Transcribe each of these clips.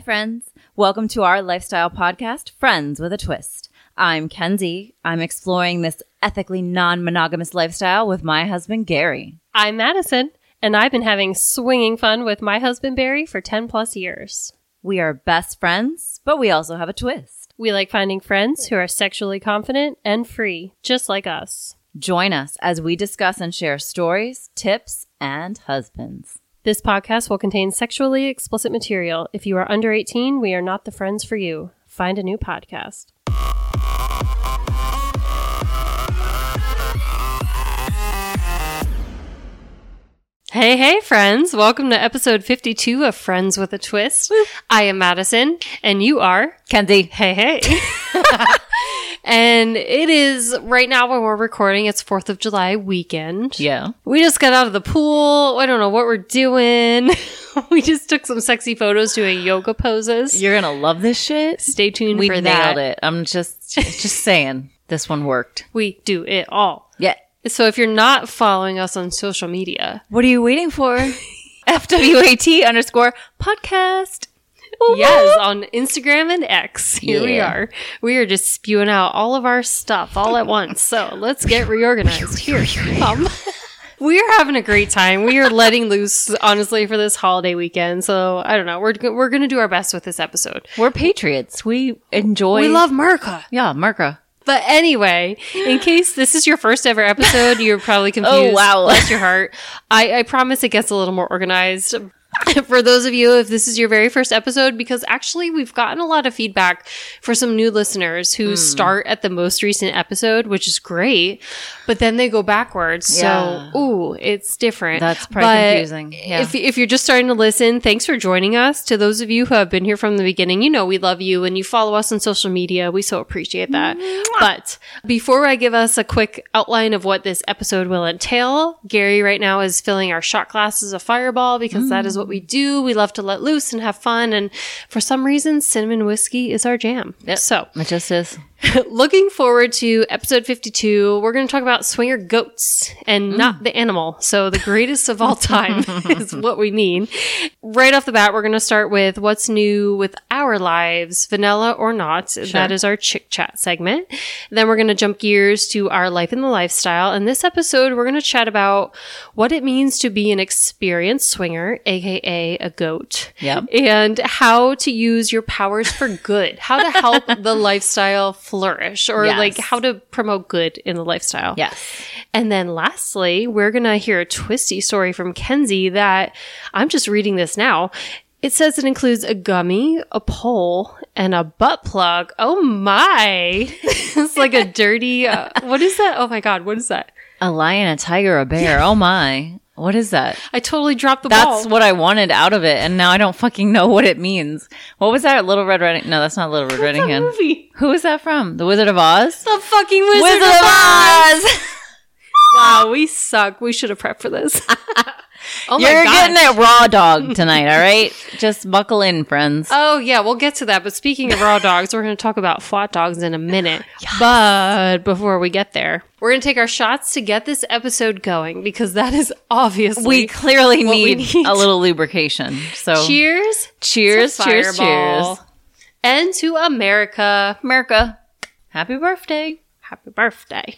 friends. Welcome to our lifestyle podcast, Friends with a Twist. I'm Kenzie. I'm exploring this ethically non-monogamous lifestyle with my husband, Gary. I'm Madison, and I've been having swinging fun with my husband, Barry, for 10 plus years. We are best friends, but we also have a twist. We like finding friends who are sexually confident and free, just like us. Join us as we discuss and share stories, tips, and husbands. This podcast will contain sexually explicit material. If you are under 18, we are not the friends for you. Find a new podcast. Hey, friends. Welcome to episode 52 of Friends with a Twist. Woo. I am Madison, and you are... Kenzie. Hey. And it is, right now when we're recording, it's 4th of July weekend. Yeah. We just got out of the pool. I don't know what we're doing. We just took some sexy photos doing yoga poses. You're going to love this shit. Stay tuned we for that. We nailed it. I'm just saying. This one worked. We do it all. Yeah. So if you're not following us on social media, what are you waiting for? FWAT_podcast. Yes, on Instagram and X. Here we are. We are just spewing out all of our stuff all at once. So let's get reorganized here. We are having a great time. We are letting loose, honestly, for this holiday weekend. So I don't know. We're going to do our best with this episode. We're patriots. We enjoy. We love America. Yeah, America. But anyway, in case this is your first ever episode, you're probably confused. Oh, wow. Bless your heart. I promise it gets a little more organized. For those of you, if this is your very first episode, because actually we've gotten a lot of feedback for some new listeners who start at the most recent episode, which is great, but then they go backwards. Yeah. So, it's different. That's probably confusing. Yeah. If you're just starting to listen, thanks for joining us. To those of you who have been here from the beginning, you know we love you and you follow us on social media. We so appreciate that. But before I give us a quick outline of what this episode will entail, Gary right now is filling our shot glasses of Fireball because that is what we do. We love to let loose and have fun. And for some reason, cinnamon whiskey is our jam. Yep. So it just is. Looking forward to episode 52. We're going to talk about swinger goats and not the animal. So the greatest of all time is what we mean. Right off the bat, we're going to start with what's new with our lives, vanilla or not. Sure. That is our chick chat segment. Then we're going to jump gears to our life in the lifestyle. In this episode, we're going to chat about what it means to be an experienced swinger, aka a goat. Yep. And how to use your powers for good. How to help the lifestyle flourish, or like how to promote good in the lifestyle. Yes. And then lastly, we're going to hear a twisty story from Kenzie that I'm just reading this now. It says it includes a gummy, a pole, and a butt plug. Oh my. It's like a dirty, what is that? Oh my God. What is that? A lion, a tiger, a bear. Oh my. What is that? I totally dropped the ball. That's what I wanted out of it, and now I don't fucking know what it means. What was that? Little Red Riding... No, that's not Little Red Riding Hood. Movie? Who is that from? The Wizard of Oz? The fucking Wizard of Oz! Wow, we suck. We should have prepped for this. Oh my You're getting it raw dog tonight, all right? Just buckle in, friends. Oh, yeah, we'll get to that. But speaking of raw dogs, we're going to talk about flat dogs in a minute. Yes. But before we get there, we're going to take our shots to get this episode going because that is obviously we clearly need a little lubrication. So cheers. Cheers, cheers, cheers. And to America. America. Happy birthday. Happy birthday.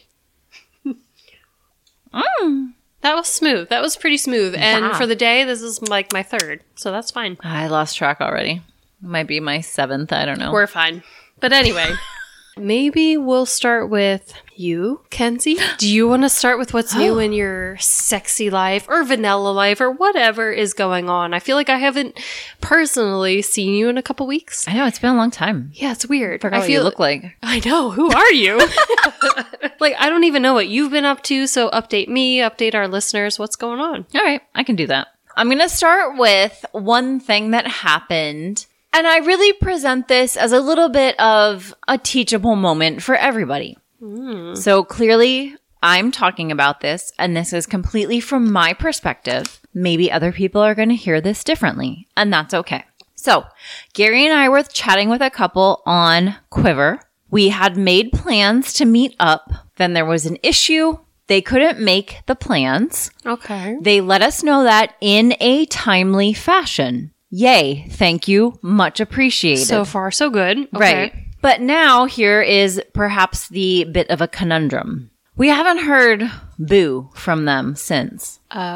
That was smooth. That was pretty smooth. And for the day, this is like my third. So that's fine. I lost track already. It might be my 7th. I don't know. We're fine. But anyway, maybe we'll start with you, Kenzie. Do you want to start with what's new in your sexy life or vanilla life or whatever is going on? I feel like I haven't personally seen you in a couple weeks. I know. It's been a long time. Yeah, it's weird. I feel what you look like. I know. Who are you? Like, I don't even know what you've been up to. So update me, update our listeners. What's going on? All right. I can do that. I'm going to start with one thing that happened. And I really present this as a little bit of a teachable moment for everybody. So clearly, I'm talking about this, and this is completely from my perspective. Maybe other people are going to hear this differently, and that's okay. So Gary and I were chatting with a couple on Quiver. We had made plans to meet up. Then there was an issue. They couldn't make the plans. Okay. They let us know that in a timely fashion. Yay. Thank you. Much appreciated. So far, so good. Okay. Right. But now here is perhaps the bit of a conundrum. We haven't heard boo from them since.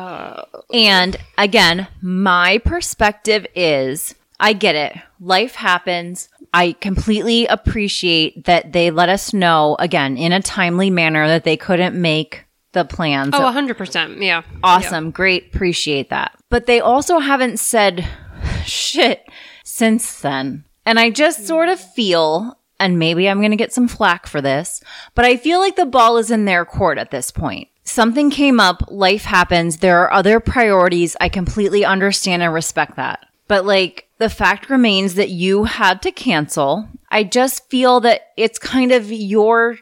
And again, my perspective is, I get it. Life happens. I completely appreciate that they let us know, again, in a timely manner that they couldn't make the plans. Oh, 100%. Yeah. Awesome. Great. Appreciate that. But they also haven't said shit since then. And I just sort of feel, and maybe I'm going to get some flack for this, but I feel like the ball is in their court at this point. Something came up. Life happens. There are other priorities. I completely understand and respect that. But like, the fact remains that you had to cancel. I just feel that it's kind of your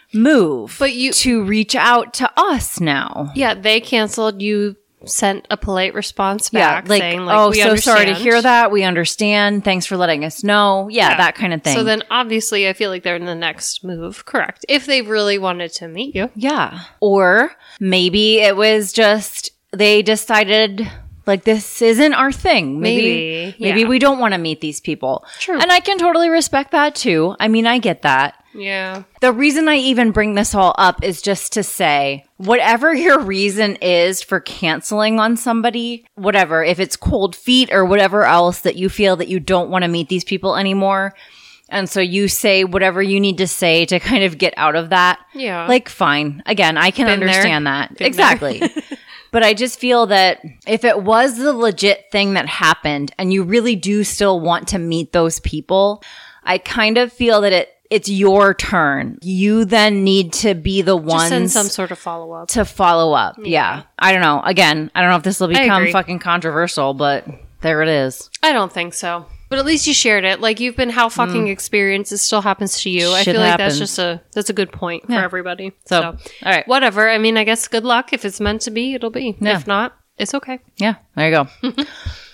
move to reach out to us now. Yeah, they canceled. You sent a polite response back saying, like, oh, we so understand. sorry to hear that. We understand. Thanks for letting us know. Yeah, that kind of thing. So then obviously I feel like they're in the next move. Correct. If they really wanted to meet you. Yeah. Or maybe it was just they decided, like, this isn't our thing. Maybe we don't want to meet these people. True. And I can totally respect that too. I mean, I get that. Yeah. The reason I even bring this all up is just to say, whatever your reason is for canceling on somebody, whatever, if it's cold feet or whatever else that you feel that you don't want to meet these people anymore, and so you say whatever you need to say to kind of get out of that. Yeah. Like, fine. Again, I can understand that. Exactly. But I just feel that if it was the legit thing that happened and you really do still want to meet those people, I kind of feel that it's your turn. You then need to be the ones Just send some sort of follow-up. to follow up. Yeah. I don't know. Again, I don't know if this will become agree. fucking controversial, but there it is. I don't think so. But at least you shared it. Like, you've been how fucking experience. It still happens to you. I Shit feel like happens. that's a good point for everybody. So, all right. Whatever. I mean, I guess good luck. If it's meant to be, it'll be. Yeah. If not, it's okay. Yeah, there you go.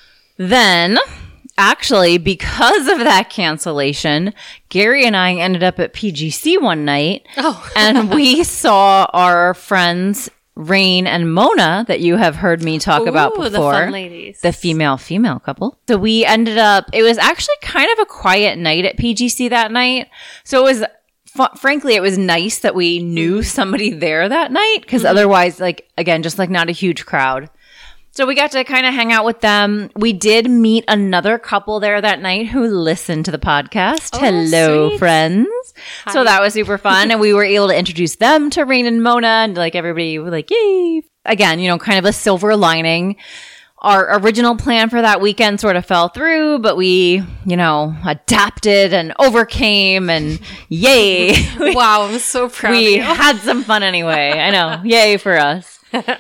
Then, actually, because of that cancellation, Gary and I ended up at PGC one night. Oh. And we saw our friends Rain and Mona that you have heard me talk about before. The fun ladies. The female couple. So we ended up, it was actually kind of a quiet night at PGC that night. So it was, frankly, it was nice that we knew somebody there that night because otherwise, like, again, just like not a huge crowd. So we got to kind of hang out with them. We did meet another couple there that night who listened to the podcast. Oh, hello, sweet. friends. Hi. So that was super fun. And we were able to introduce them to Rain and Mona. And like everybody was like, yay. Again, you know, kind of a silver lining. Our original plan for that weekend sort of fell through, but we, you know, adapted and overcame and yay. Wow, I'm so proud of We you. had some fun anyway. I know. Yay for us.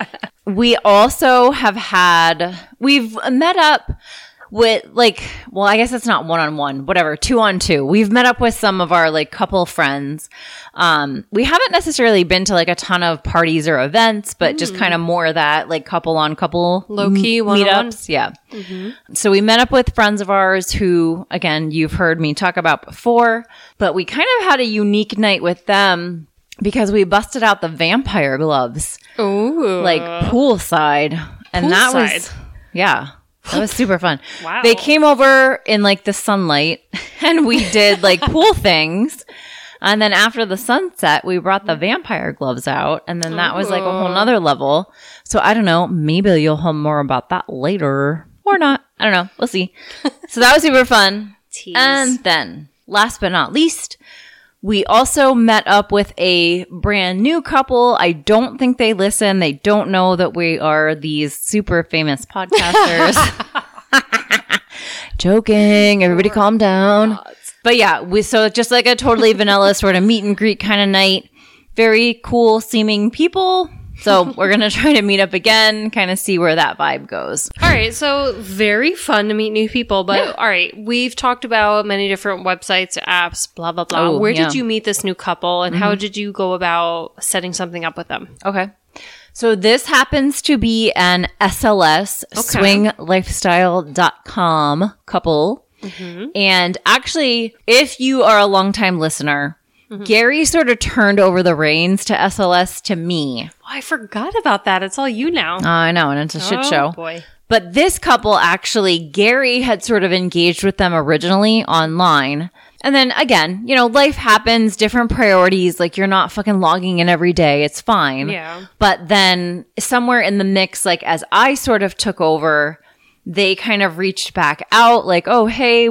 We also we've met up with like, well, I guess it's not one-on-one, whatever, 2-on-2. We've met up with some of our like couple friends. We haven't necessarily been to like a ton of parties or events, but just kind of more of that like couple on couple Low-key one-on-one. meetups. Yeah. So we met up with friends of ours who, again, you've heard me talk about before, but we kind of had a unique night with them because we busted out the vampire gloves. Ooh. Like poolside. And that was, yeah, that was super fun. Wow. They came over in like the sunlight and we did like pool things. And then after the sunset, we brought the vampire gloves out. And then that was like a whole nother level. So I don't know. Maybe you'll hear more about that later or not. I don't know. We'll see. So that was super fun. Tease. And then last but not least, we also met up with a brand new couple. I don't think they listen. They don't know that we are these super famous podcasters. Joking. Everybody calm down. But yeah, so just like a totally vanilla sort of meet and greet kind of night. Very cool seeming people. So we're going to try to meet up again, kind of see where that vibe goes. All right, so very fun to meet new people. But all right, we've talked about many different websites, apps, blah, blah, blah. Oh, Where yeah. did you meet this new couple and how did you go about setting something up with them? Okay. So this happens to be an SLS, swinglifestyle.com couple. And actually, if you are a longtime listener, Gary sort of turned over the reins to SLS to me. Oh, I forgot about that. It's all you now. I know, and it's a shit show. Boy. But this couple actually, Gary had sort of engaged with them originally online. And then again, life happens, different priorities. Like you're not fucking logging in every day. It's fine. Yeah. But then somewhere in the mix, like as I sort of took over, they kind of reached back out like, oh, hey,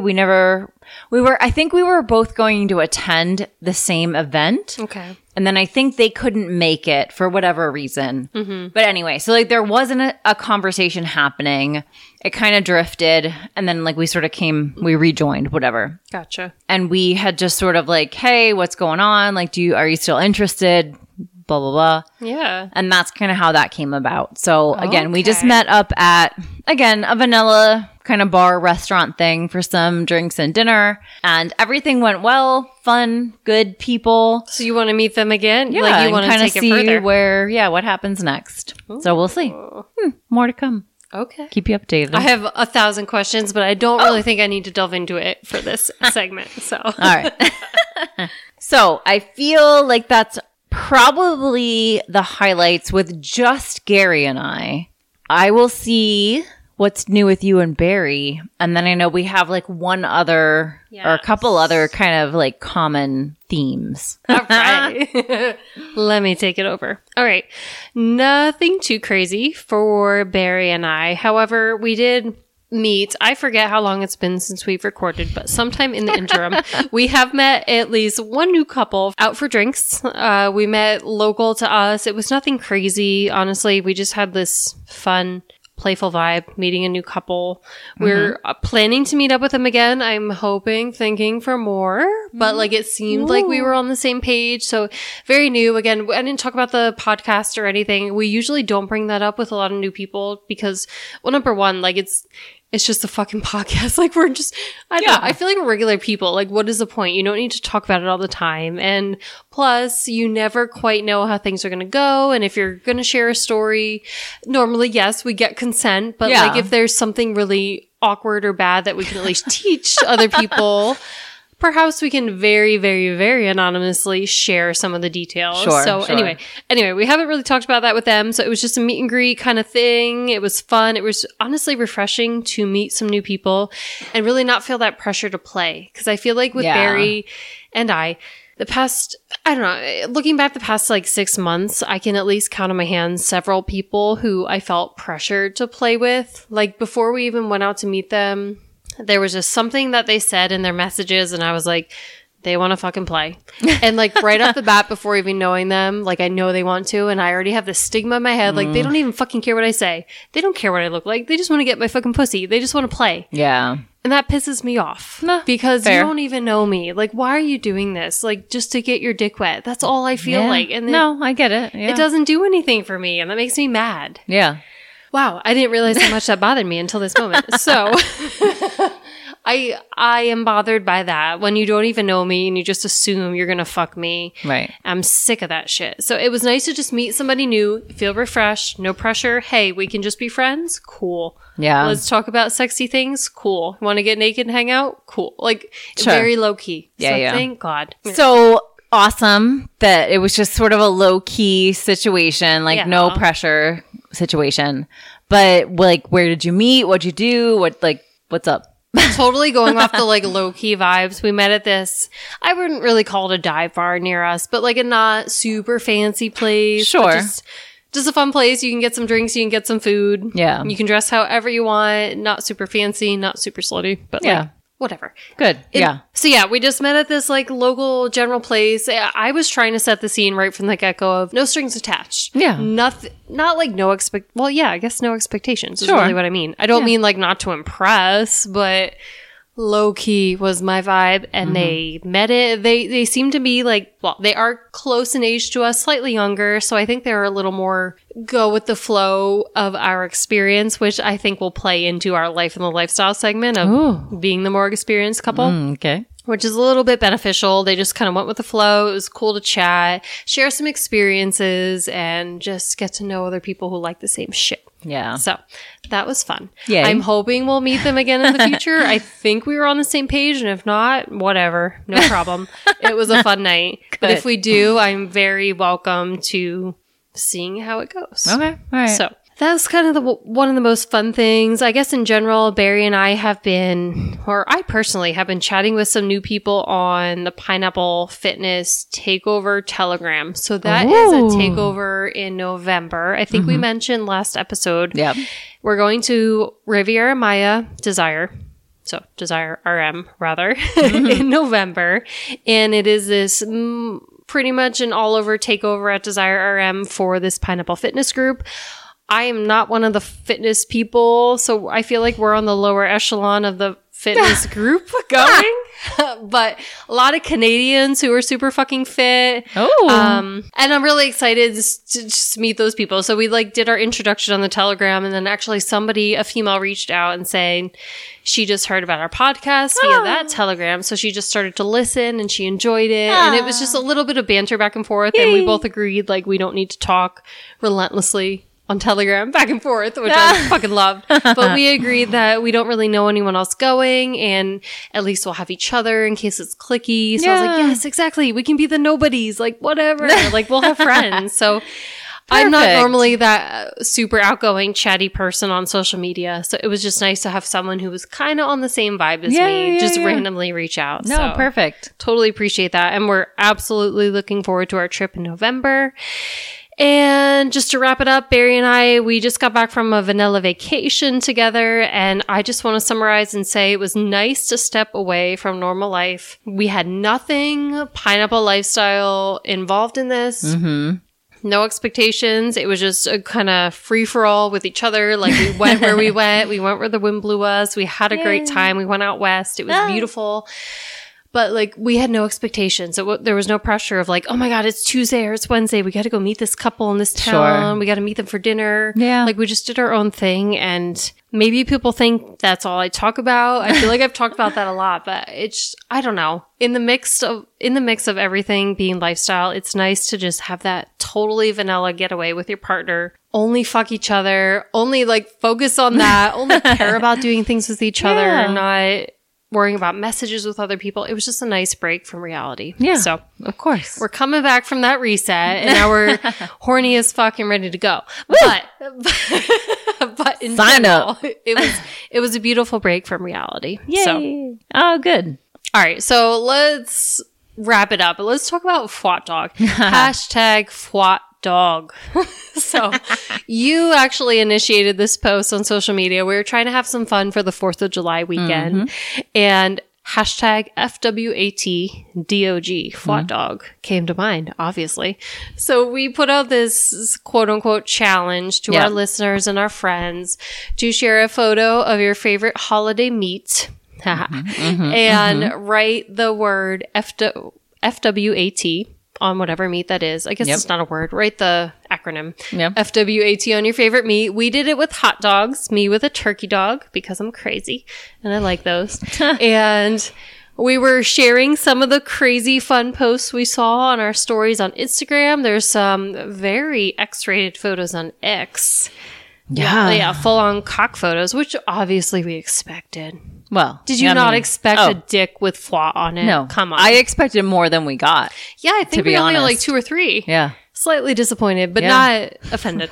I think we were both going to attend the same event. Okay. And then I think they couldn't make it for whatever reason. Mm-hmm. But anyway, so like there wasn't a conversation happening. It kind of drifted. And then like we rejoined, whatever. Gotcha. And we had just sort of like, hey, what's going on? Like, are you still interested? Blah, blah, blah. Yeah. And that's kind of how that came about. So again, we just met up at, again, a vanilla kind of bar restaurant thing for some drinks and dinner. And everything went well, fun, good people. So you want to meet them again? Yeah, like you want to kind of take see it further? what happens next. Ooh. So we'll see. More to come. Okay. Keep you updated. I have 1,000 questions, but I don't really think I need to delve into it for this segment. So. All right. So I feel like that's probably the highlights with just Gary and I. I will see what's new with you and Barry. And then I know we have like one other or a couple other kind of like common themes. All right. Let me take it over. All right. Nothing too crazy for Barry and I. However, we did meet. I forget how long it's been since we've recorded, but sometime in the interim, we have met at least one new couple out for drinks. We met local to us. It was nothing crazy. Honestly, we just had this fun, playful vibe meeting a new couple. We're planning to meet up with them again. I'm thinking for more, but like it seemed like we were on the same page. So very new. Again, I didn't talk about the podcast or anything. We usually don't bring that up with a lot of new people because, well, number one, like it's just a fucking podcast. Like we're just, I don't know. I feel like we're regular people. Like what is the point? You don't need to talk about it all the time. And plus you never quite know how things are going to go. And if you're going to share a story, normally, yes, we get consent. But like if there's something really awkward or bad that we can at least teach other people, perhaps we can very, very, very anonymously share some of the details. Sure. Anyway, we haven't really talked about that with them. So it was just a meet and greet kind of thing. It was fun. It was honestly refreshing to meet some new people and really not feel that pressure to play. Because I feel like with Barry and looking back the past like 6 months, I can at least count on my hands several people who I felt pressured to play with. Like before we even went out to meet them, there was just something that they said in their messages and I was like, they want to fucking play. And like right off the bat, before even knowing them, like I know they want to, and I already have this stigma in my head. Like they don't even fucking care what I say. They don't care what I look like. They just want to get my fucking pussy. They just want to play. Yeah. And that pisses me off because you don't even know me. Like, why are you doing this? Like, just to get your dick wet. That's all I feel like. And no, I get it. Yeah. It doesn't do anything for me. And that makes me mad. Yeah. Wow. I didn't realize how much that bothered me until this moment. So I am bothered by that when you don't even know me and you just assume you're going to fuck me. Right. I'm sick of that shit. So it was nice to just meet somebody new, feel refreshed, no pressure. Hey, we can just be friends? Cool. Yeah. Let's talk about sexy things? Cool. Want to get naked and hang out? Cool. Like, very low key. Yeah, so thank God. So awesome that it was just sort of a low key situation, like no pressure situation. But like, where did you meet? What'd you do? What's up? Totally going off the like low key vibes. We met at this, I wouldn't really call it a dive bar near us, but like a not super fancy place. Sure. Just a fun place. You can get some drinks, you can get some food. Yeah. You can dress however you want. Not super fancy, not super slutty, but like whatever. Good. So we just met at this like local general place. I was trying to set the scene right from the get-go of no strings attached. Yeah. Nothing, not like I guess no expectations is really what I mean. I don't mean like not to impress, but low key was my vibe, and they met it. They seem to be like, well, they are close in age to us, slightly younger, so I think they're a little more go with the flow of our experience, which I think will play into our life and the lifestyle segment of being the more experienced couple. Okay. Which is a little bit beneficial. They just kind of went with the flow. It was cool to chat, share some experiences, and just get to know other people who like the same shit. Yeah. So that was fun. Yeah. I'm hoping we'll meet them again in the future. I think we were on the same page, and if not, whatever. No problem. It was a fun night. Good. But if we do, I'm very welcome to seeing how it goes. Okay. All right. So That's kind of one of the most fun things. I guess in general, Barry and I I personally have been chatting with some new people on the Pineapple Fitness Takeover Telegram. So that is a takeover in November. I think we mentioned last episode. Yep. We're going to Riviera Maya Desire. So Desire RM rather in November. And it is this pretty much an all over takeover at Desire RM for this Pineapple Fitness group. I am not one of the fitness people, so I feel like we're on the lower echelon of the fitness group going. But a lot of Canadians who are super fucking fit. Oh. And I'm really excited to just meet those people. So we did our introduction on the Telegram, and then actually a female reached out and saying she just heard about our podcast via that Telegram. So she just started to listen and she enjoyed it. And it was just a little bit of banter back and forth. And we both agreed we don't need to talk relentlessly on Telegram back and forth, which I fucking loved. But we agreed that we don't really know anyone else going, and at least we'll have each other in case it's clicky. So I was like, yes, exactly. We can be the nobodies, whatever. We'll have friends. So I'm not normally that super outgoing, chatty person on social media. So it was just nice to have someone who was kind of on the same vibe as me, randomly reach out. No, so perfect. Totally appreciate that. And we're absolutely looking forward to our trip in November. And just to wrap it up, Barry and we just got back from a vanilla vacation together. And I just want to summarize and say it was nice to step away from normal life. We had nothing pineapple lifestyle involved in this. No expectations. It was just a kind of free-for-all with each other. We went where we went. We went where the wind blew us. We had a great time. We went out west. It was beautiful. But we had no expectations. There was no pressure of oh my God, it's Tuesday or it's Wednesday. We got to go meet this couple in this town. Sure. We got to meet them for dinner. Yeah. We just did our own thing. And maybe people think that's all I talk about. I feel like I've talked about that a lot, but I don't know. In the mix of everything being lifestyle, it's nice to just have that totally vanilla getaway with your partner. Only fuck each other. Only focus on that. Only care about doing things with each other and not worrying about messages with other people. It was just a nice break from reality. Yeah. So, of course. we're coming back from that reset, and now we're horny as fuck and ready to go. But in general, it was a beautiful break from reality. Yay. So. Oh, good. All right. So let's wrap it up. But let's talk about Fwat Dog. Hashtag Fwat Dog. So you actually initiated this post on social media. We were trying to have some fun for the 4th of July weekend. And hashtag FWATDOG, Fwat Dog, came to mind, obviously. So we put out this quote unquote challenge to our listeners and our friends to share a photo of your favorite holiday meat and write the word FWAT on whatever meat that is. I guess it's not a word. Write the acronym. FWAT on your favorite meat. We did it with hot dogs. Me with a turkey dog because I'm crazy and I like those. And we were sharing some of the crazy fun posts we saw on our stories on Instagram. There's some very X-rated photos on X. Yeah, full-on cock photos, which obviously we expected. Well, did you not expect a dick with fwat on it? No. Come on. I expected more than we got. Yeah, I think we only had 2 or 3. Yeah. Slightly disappointed, but not offended.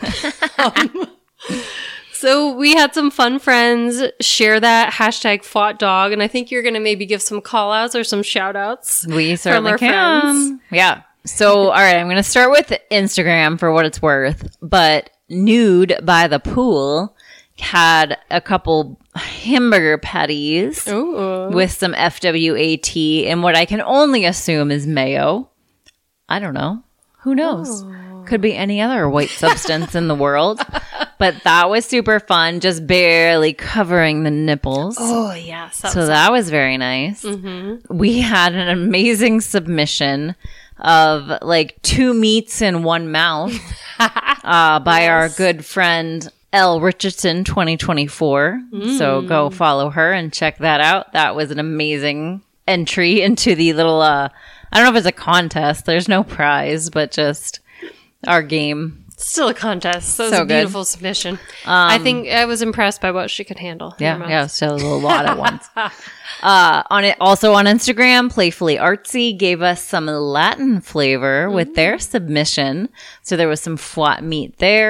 So we had some fun friends share that hashtag Fwat Dog, and I think you're going to maybe give some call-outs or some shout-outs. We certainly from our friends. Yeah. So, all right, I'm going to start with Instagram for what it's worth, but Nude by the Pool had a couple hamburger patties with some FWAT and what I can only assume is mayo. I don't know. Who knows? Could be any other white substance in the world. But that was super fun, just barely covering the nipples. Oh, yeah. So that was very nice. We had an amazing submission of 2 meats in 1 mouth by our good friend Elle Richardson 2024. So go follow her and check that out. That was an amazing entry into the little, I don't know if it's a contest. There's no prize, but just our game. Still a contest. So it was a beautiful submission. I think I was impressed by what she could handle. Yeah, so a lot at once. Also on Instagram, Playfully Artsy gave us some Latin flavor with their submission. So there was some fwat meat there.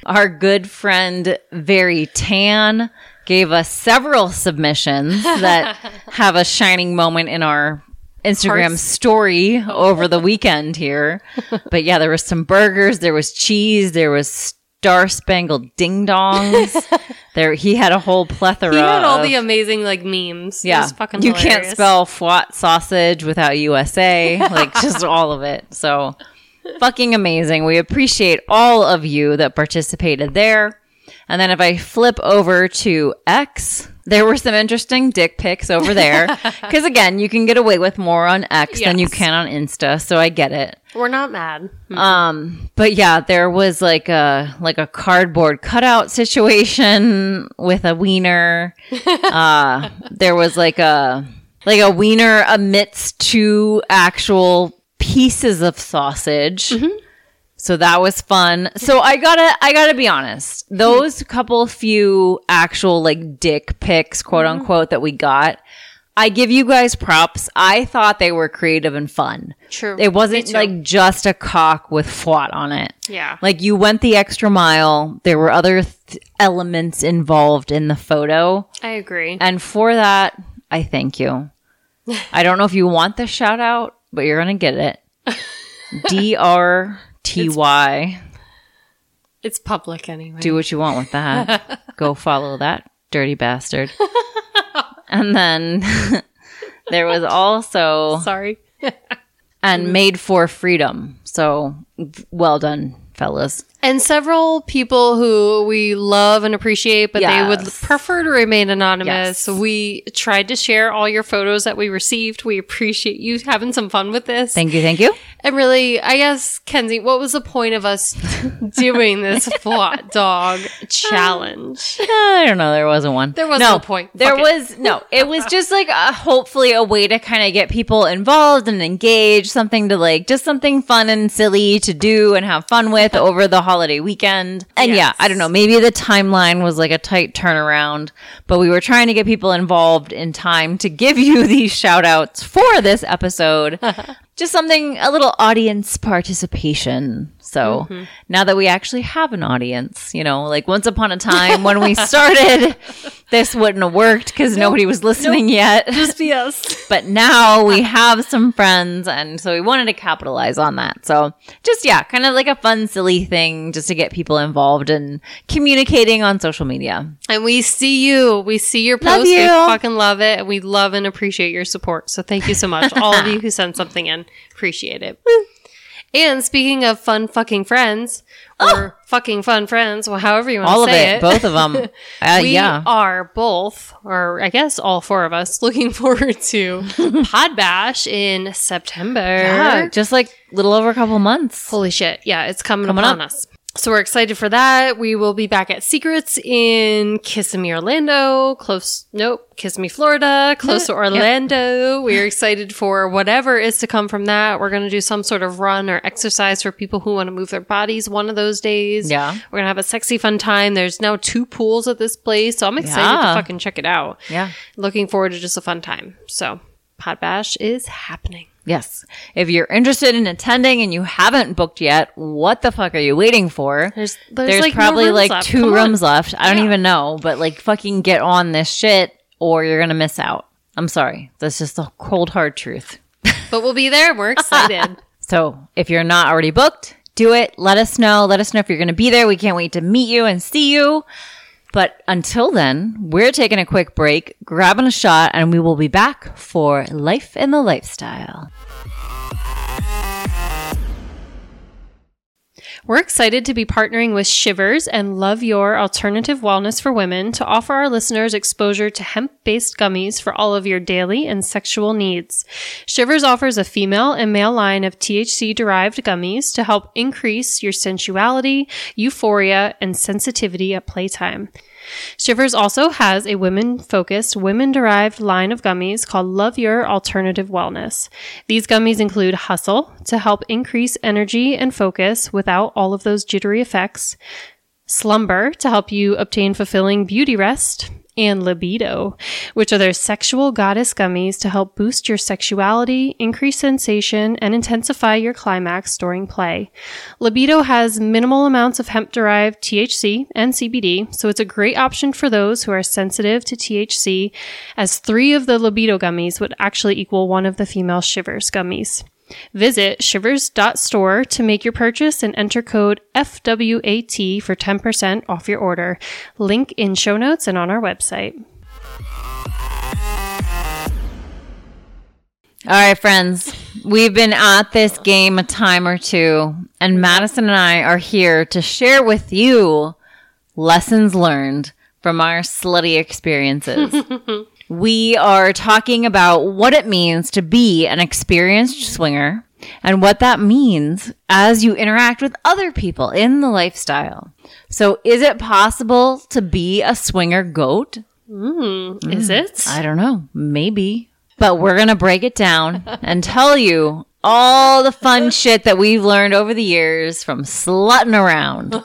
Our good friend, Very Tan, gave us several submissions that have a shining moment in our Instagram story over the weekend here. But yeah, there was some burgers, there was cheese, there was Star-Spangled Ding Dongs. He had a whole plethora. He had all the amazing like memes. Yeah, it was fucking you hilarious. can't spell Fwat sausage without USA. Like just all of it. So fucking amazing. We appreciate all of you that participated there. And then if I flip over to X, there were some interesting dick pics over there. Because again, you can get away with more on X than you can on Insta. So I get it. We're not mad. But yeah, there was like a cardboard cutout situation with a wiener. There was like a wiener amidst two actual pieces of sausage. So that was fun. So I gotta be honest. Those few actual like dick pics, quote unquote, that we got, I give you guys props. I thought they were creative and fun. True. It wasn't like just a cock with Fwat on it. Yeah. Like you went the extra mile. There were other elements involved in the photo. I agree. And for that, I thank you. I don't know if you want the shout out, but you're going to get it. DRTY. It's public anyway. Do what you want with that. Go follow that dirty bastard. And then there was also... Sorry. and Made for Freedom. So well done, fellas. And several people who we love and appreciate, but they would prefer to remain anonymous. Yes. We tried to share all your photos that we received. We appreciate you having some fun with this. Thank you. Thank you. And really, I guess, Kenzie, what was the point of us doing this Fwat dog challenge? I don't know. There wasn't one. There was no point. There was no. It was just like hopefully a way to kind of get people involved and engaged. Something to like, just something fun and silly to do and have fun with over the holiday weekend. And yeah, I don't know. Maybe the timeline was like a tight turnaround, but we were trying to get people involved in time to give you these shout outs for this episode. Just something, a little audience participation. So now that we actually have an audience, you know, like once upon a time when we started, this wouldn't have worked because nobody was listening yet. Just be us. But now we have some friends, and so we wanted to capitalize on that. So just, yeah, kind of like a fun, silly thing just to get people involved and communicating on social media. And we see you. We see your Love posts. you. We fucking love it. And we love and appreciate your support. So thank you so much. All of you who sent something in. Appreciate it. And speaking of fun fucking friends, or fucking fun friends, well, however you want All to of say it. Both of them. We are both, or I guess all four of us, looking forward to Pod Bash in September. Yeah, just like a little over a couple months. Holy shit. Yeah, it's coming Coming upon up. us. So we're excited for that. We will be back at Secrets in Kissimmee, Orlando, Kissimmee, Florida, close to Orlando. We're excited for whatever is to come from that. We're going to do some sort of run or exercise for people who want to move their bodies one of those days. Yeah. We're going to have a sexy fun time. There's now 2 pools at this place, so I'm excited to fucking check it out. Yeah. Looking forward to just a fun time. So Pod Bash is happening. Yes. If you're interested in attending and you haven't booked yet, what the fuck are you waiting for? There's There's like no probably rooms like left. 2 Come on. rooms left. I don't even know, but like fucking get on this shit or you're going to miss out. I'm sorry. That's just the cold hard truth. But we'll be there. We're excited. So if you're not already booked, do it. Let us know. Let us know if you're going to be there. We can't wait to meet you and see you. But until then, we're taking a quick break, grabbing a shot, and we will be back for Life in the Lifestyle. We're excited to be partnering with Shivers and Love Your Alternative Wellness for Women to offer our listeners exposure to hemp-based gummies for all of your daily and sexual needs. Shivers offers a female and male line of THC-derived gummies to help increase your sensuality, euphoria, and sensitivity at playtime. Shivers also has a women-focused, women-derived line of gummies called Love Your Alternative Wellness. These gummies include Hustle to help increase energy and focus without all of those jittery effects, Slumber to help you obtain fulfilling beauty rest, and Libido, which are their sexual goddess gummies to help boost your sexuality, increase sensation, and intensify your climax during play. Libido has minimal amounts of hemp-derived THC and CBD, so it's a great option for those who are sensitive to THC, as 3 of the Libido gummies would actually equal one of the female Shivers gummies. Visit shivers.store to make your purchase and enter code FWAT for 10% off your order. Link in show notes and on our website. All right, friends, we've been at this game a time or two, and Madison and I are here to share with you lessons learned from our slutty experiences. We are talking about what it means to be an experienced swinger and what that means as you interact with other people in the lifestyle. So is it possible to be a swinger goat? Is it? I don't know. Maybe. But we're going to break it down and tell you all the fun shit that we've learned over the years from slutting around.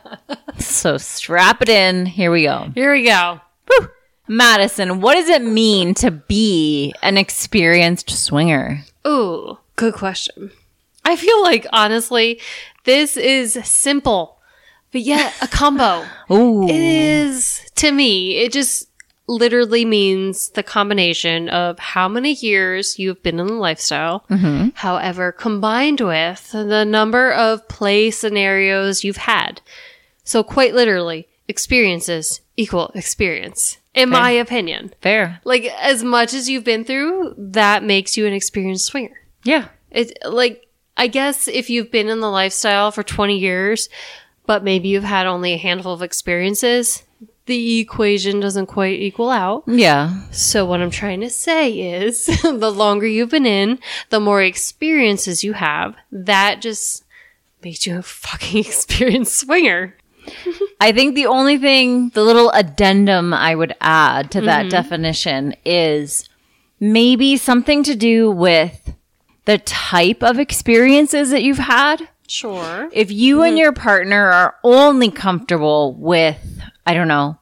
So strap it in. Here we go. Here we go. Whew. Madison, what does it mean to be an experienced swinger? Ooh, good question. I feel like, honestly, this is simple, but yet a combo. Ooh. It is, to me, it just literally means the combination of how many years you've been in the lifestyle, however, combined with the number of play scenarios you've had. So quite literally, experiences equal experience. In my opinion. Fair. Like, as much as you've been through, that makes you an experienced swinger. Yeah. It's like, I guess if you've been in the lifestyle for 20 years, but maybe you've had only a handful of experiences, the equation doesn't quite equal out. Yeah. So what I'm trying to say is, the longer you've been in, the more experiences you have, that just makes you a fucking experienced swinger. I think the only thing, the little addendum I would add to that definition is maybe something to do with the type of experiences that you've had. Sure. If you and your partner are only comfortable with, I don't know,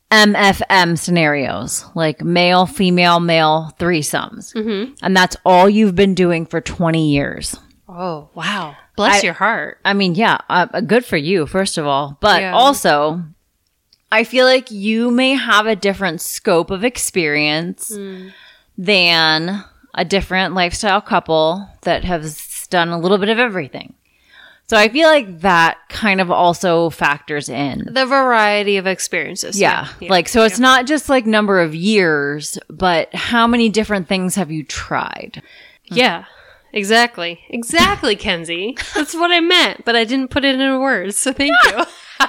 MFM scenarios, like male, female, male threesomes, and that's all you've been doing for 20 years. Oh, wow. Bless your heart. I mean, yeah, good for you, first of all. But also, I feel like you may have a different scope of experience than a different lifestyle couple that has done a little bit of everything. So I feel like that kind of also factors in. The variety of experiences. Yeah. Like, so it's not just like number of years, but how many different things have you tried? Yeah. Exactly. Exactly, Kenzie. That's what I meant, but I didn't put it into words, so thank you.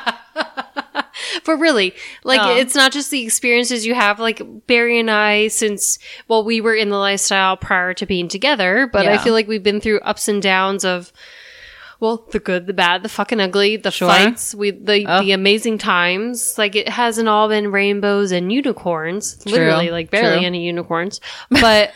But really, like, it's not just the experiences you have. Like, Barry and I, since, well, we were in the lifestyle prior to being together, but I feel like we've been through ups and downs of, well, the good, the bad, the fucking ugly, the fights, the amazing times. Like, it hasn't all been rainbows and unicorns. Literally, like, barely any unicorns. But,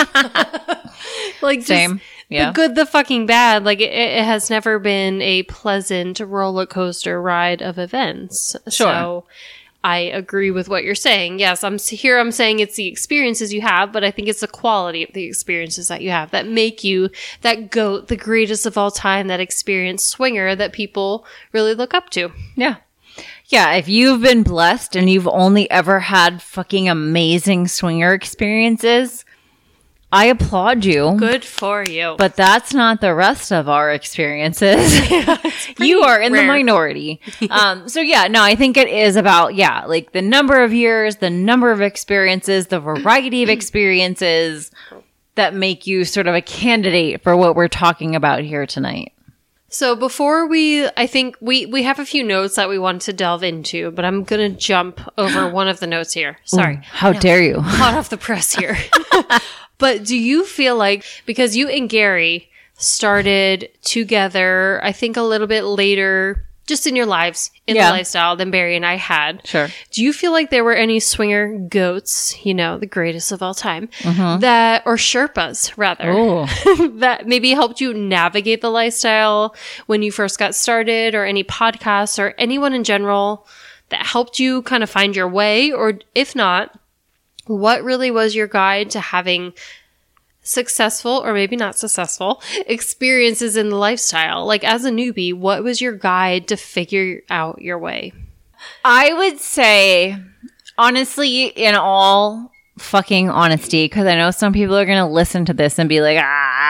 like, just the good, the fucking bad. Like, it has never been a pleasant roller coaster ride of events. So I agree with what you're saying. Yes, I'm saying it's the experiences you have, but I think it's the quality of the experiences that you have that make you that GOAT, the greatest of all time, that experienced swinger that people really look up to. Yeah. Yeah, if you've been blessed and you've only ever had fucking amazing swinger experiences, I applaud you. Good for you. But that's not the rest of our experiences. You are in the minority. So yeah, no, I think it is about, like the number of years, the number of experiences, the variety of experiences that make you sort of a candidate for what we're talking about here tonight. So before I think we have a few notes that we want to delve into, but I'm going to jump over one of the notes here. Sorry. Ooh, how dare you? Hot off the press here. But do you feel like, because you and Gary started together, I think a little bit later, just in your lives, in the lifestyle than Barry and I had. Sure. Do you feel like there were any swinger goats, the greatest of all time, that, or Sherpas rather, that maybe helped you navigate the lifestyle when you first got started, or any podcasts or anyone in general that helped you kind of find your way? Or if not, what really was your guide to having successful, or maybe not successful, experiences in the lifestyle? Like, as a newbie, what was your guide to figure out your way? I would say, honestly, in all fucking honesty, because I know some people are going to listen to this and be like,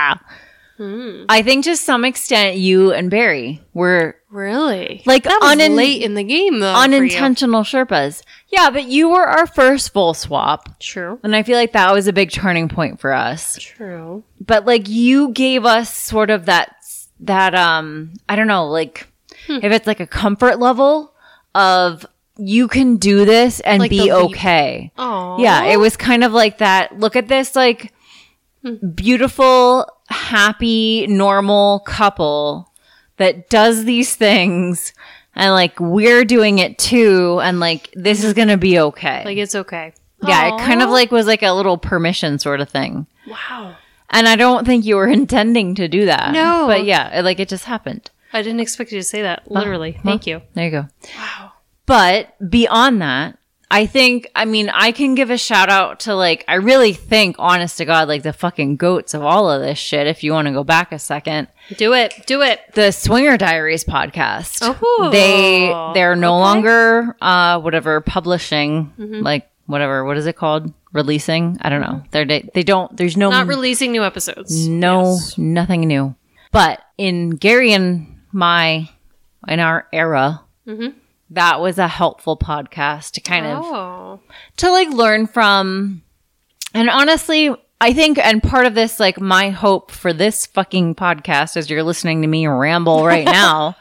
I think to some extent you and Barry were Really? like that was late in the game, though. Unintentional Sherpas. Yeah, but you were our first full swap. True. And I feel like that was a big turning point for us. True. But like you gave us sort of that I don't know, like if it's like a comfort level of you can do this and like be okay. Aww. Yeah, it was kind of like that. Look at this like beautiful, happy, normal couple that does these things, and like we're doing it too, and like this is gonna be okay. Like it's okay. Yeah, it kind of like was like a little permission sort of thing. Wow. And I don't think you were intending to do that. No. But yeah, it just happened. I didn't expect you to say that. Literally. Thank you. There you go. Wow. But beyond that, I can give a shout out to like, I really think, honest to God, like the fucking goats of all of this shit, if you want to go back a second. Do it. The Swinger Diaries podcast. Oh. They're no longer, publishing, like whatever, what is it called? Releasing? I don't know. There's no. Not releasing new episodes. No, Nothing new. But in Gary and in our era, that was a helpful podcast to kind of to like learn from. And honestly, I think, and part of this, like my hope for this fucking podcast, as you're listening to me ramble right now,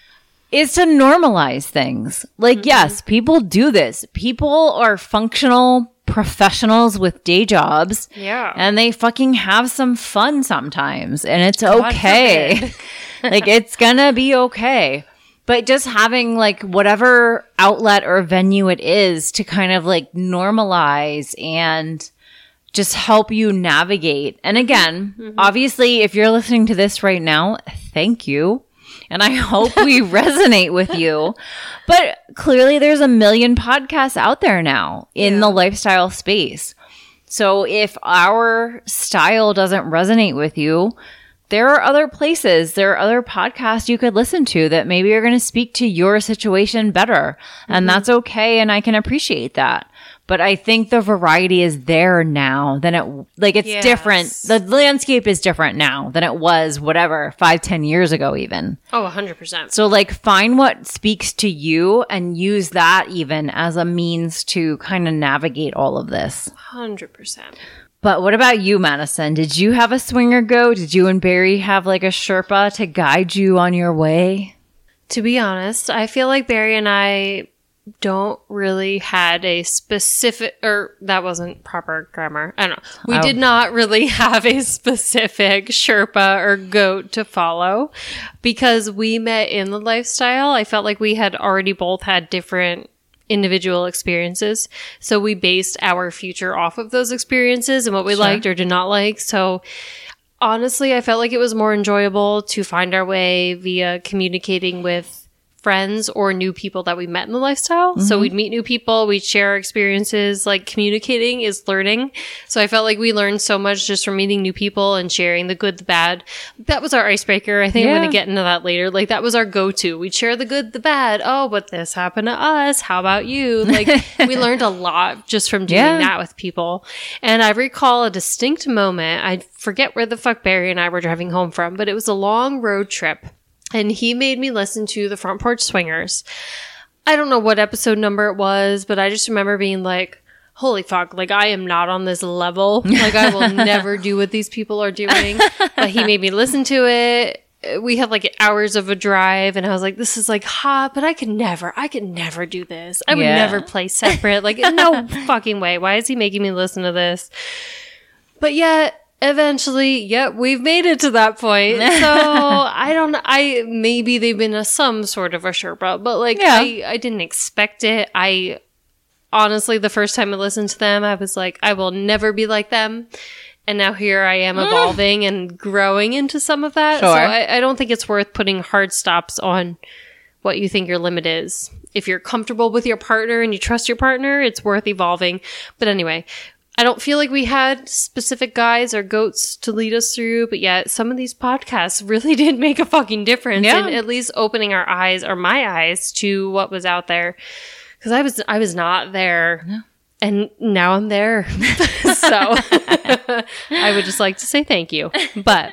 is to normalize things. Like, yes, people do this. People are functional professionals with day jobs. Yeah. And they fucking have some fun sometimes. And it's okay. Like, it's gonna be okay. But just having like whatever outlet or venue it is to kind of like normalize and just help you navigate. And again, obviously, if you're listening to this right now, thank you. And I hope we resonate with you. But clearly there's a million podcasts out there now in the lifestyle space. So if our style doesn't resonate with you, there are other places, there are other podcasts you could listen to that maybe are going to speak to your situation better. And that's okay. And I can appreciate that. But I think the variety is there now than it's different. The landscape is different now than it was 5-10 years ago even. Oh, 100%. So like find what speaks to you and use that even as a means to kind of navigate all of this. 100%. But what about you, Madison? Did you have a swinger go? Did you and Barry have like a Sherpa to guide you on your way? To be honest, I feel like Barry and I don't really had a specific, or that wasn't proper grammar. I don't know. We did not really have a specific Sherpa or goat to follow because we met in the lifestyle. I felt like we had already both had different individual experiences. So we based our future off of those experiences and what we liked or did not like. So honestly, I felt like it was more enjoyable to find our way via communicating with friends or new people that we met in the lifestyle. So we'd meet new people, we'd share our experiences. Like communicating is learning. So I felt like we learned so much just from meeting new people and sharing the good, the bad. That was our icebreaker. I think I'm going to get into that later. Like that was our go-to. We'd share the good, the bad. Oh, but this happened to us. How about you? Like we learned a lot just from doing that with people. And I recall a distinct moment. I forget where the fuck Barry and I were driving home from, but it was a long road trip. And he made me listen to the Front Porch Swingers. I don't know what episode number it was, but I just remember being like, holy fuck, like I am not on this level. Like I will never do what these people are doing. But he made me listen to it. We had like hours of a drive and I was like, this is like hot, but I could never do this. I would never play separate. Like no fucking way. Why is he making me listen to this? But yet, eventually, we've made it to that point. So I don't know. Maybe they've been some sort of a Sherpa, but like I didn't expect it. I honestly, the first time I listened to them, I was like, I will never be like them. And now here I am evolving and growing into some of that. Sure. So I don't think it's worth putting hard stops on what you think your limit is. if you're comfortable with your partner and you trust your partner, it's worth evolving. But anyway, I don't feel like we had specific guides or goats to lead us through, but yet some of these podcasts really did make a fucking difference in at least opening our eyes, or my eyes, to what was out there. Because I was not there. No. And now I'm there. So I would just like to say thank you. But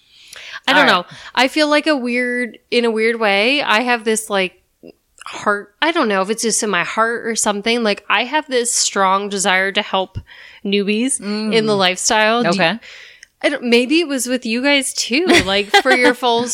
I don't know. I feel like in a weird way, I have this like heart. I don't know if it's just in my heart or something. Like I have this strong desire to help newbies in the lifestyle. Okay. Maybe it was with you guys too, like for your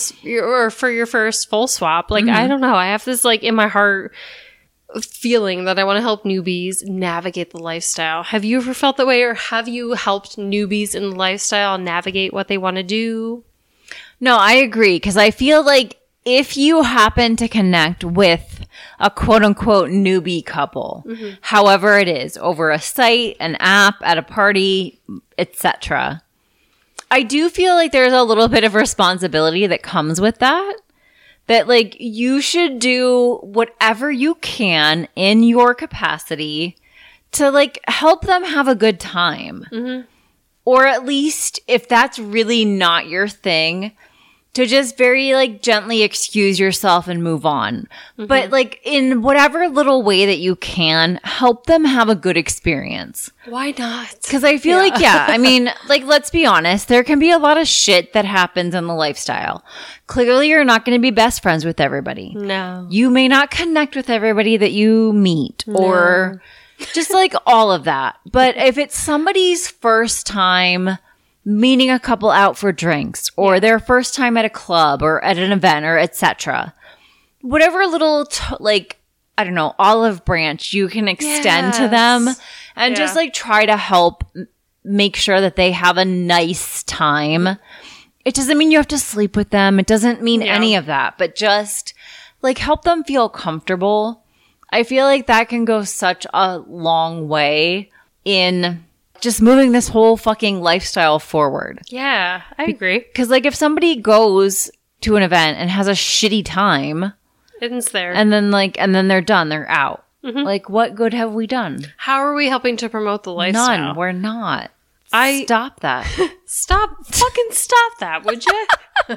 for your first full swap. Like, I don't know. I have this like in my heart feeling that I want to help newbies navigate the lifestyle. Have you ever felt that way, or have you helped newbies in the lifestyle navigate what they want to do? No, I agree. Because I feel like if you happen to connect with a quote unquote newbie couple, however it is, over a site, an app, at a party, etc., I do feel like there's a little bit of responsibility that comes with that. That like you should do whatever you can in your capacity to like help them have a good time. Or at least if that's really not your thing, to just very like gently excuse yourself and move on. But like in whatever little way that you can, help them have a good experience. Why not? Because I feel like, I mean, like, let's be honest, there can be a lot of shit that happens in the lifestyle. Clearly, you're not going to be best friends with everybody. No. You may not connect with everybody that you meet or just like all of that. But if it's somebody's first time meeting a couple out for drinks, or their first time at a club or at an event, or etc., whatever little like I don't know, olive branch you can extend to them, and just like try to help make sure that they have a nice time. It doesn't mean you have to sleep with them. It doesn't mean any of that, but just like help them feel comfortable. I feel like that can go such a long way in just moving this whole fucking lifestyle forward. Yeah, I agree. Because like if somebody goes to an event and has a shitty time, it's there, and then they're done, they're out. Like what good have we done? How are we helping to promote the lifestyle? None. We're not. Stop that. Fucking stop that, would you?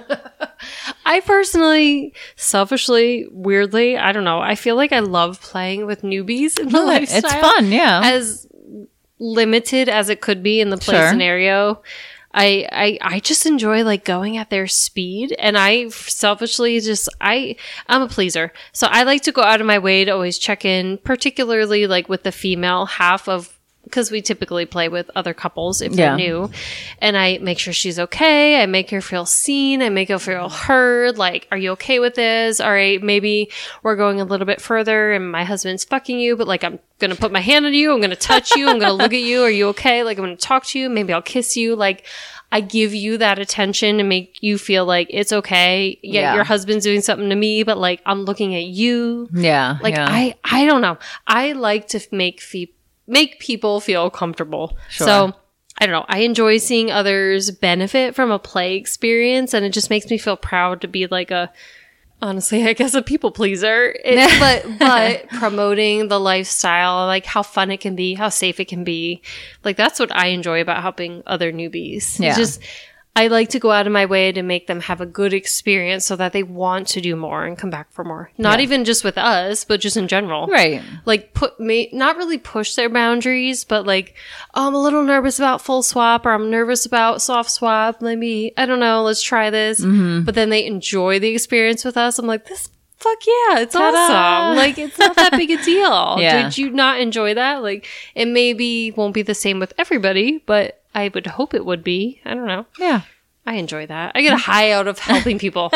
I personally, selfishly, weirdly, I don't know. I feel like I love playing with newbies in the lifestyle. It's fun, yeah. As limited as it could be in the play scenario, I just enjoy like going at their speed, and I selfishly I'm a pleaser, so I like to go out of my way to always check in, particularly like with the female half of, because we typically play with other couples if they're new, and I make sure she's okay. I make her feel seen. I make her feel heard. Like, are you okay with this? All right, maybe we're going a little bit further and my husband's fucking you, but like I'm going to put my hand on you. I'm going to touch you. I'm going to look at you. Are you okay? Like I'm going to talk to you. Maybe I'll kiss you. Like I give you that attention and make you feel like it's okay. Yeah, your husband's doing something to me, but like I'm looking at you. Yeah. Like I don't know. I like to make people feel comfortable. Sure. So I don't know. I enjoy seeing others benefit from a play experience, and it just makes me feel proud to be like honestly, I guess a people pleaser. But promoting the lifestyle, like how fun it can be, how safe it can be. Like that's what I enjoy about helping other newbies. Yeah. Just I like to go out of my way to make them have a good experience so that they want to do more and come back for more. Not even just with us, but just in general. Right. Like not really push their boundaries, but like, oh, I'm a little nervous about full swap, or I'm nervous about soft swap. Maybe, I don't know, let's try this. But then they enjoy the experience with us. I'm like, fuck yeah, it's awesome. Like, it's not that big a deal. Did you not enjoy that? Like, it maybe won't be the same with everybody, but I would hope it would be. I don't know. Yeah. I enjoy that. I get a high out of helping people.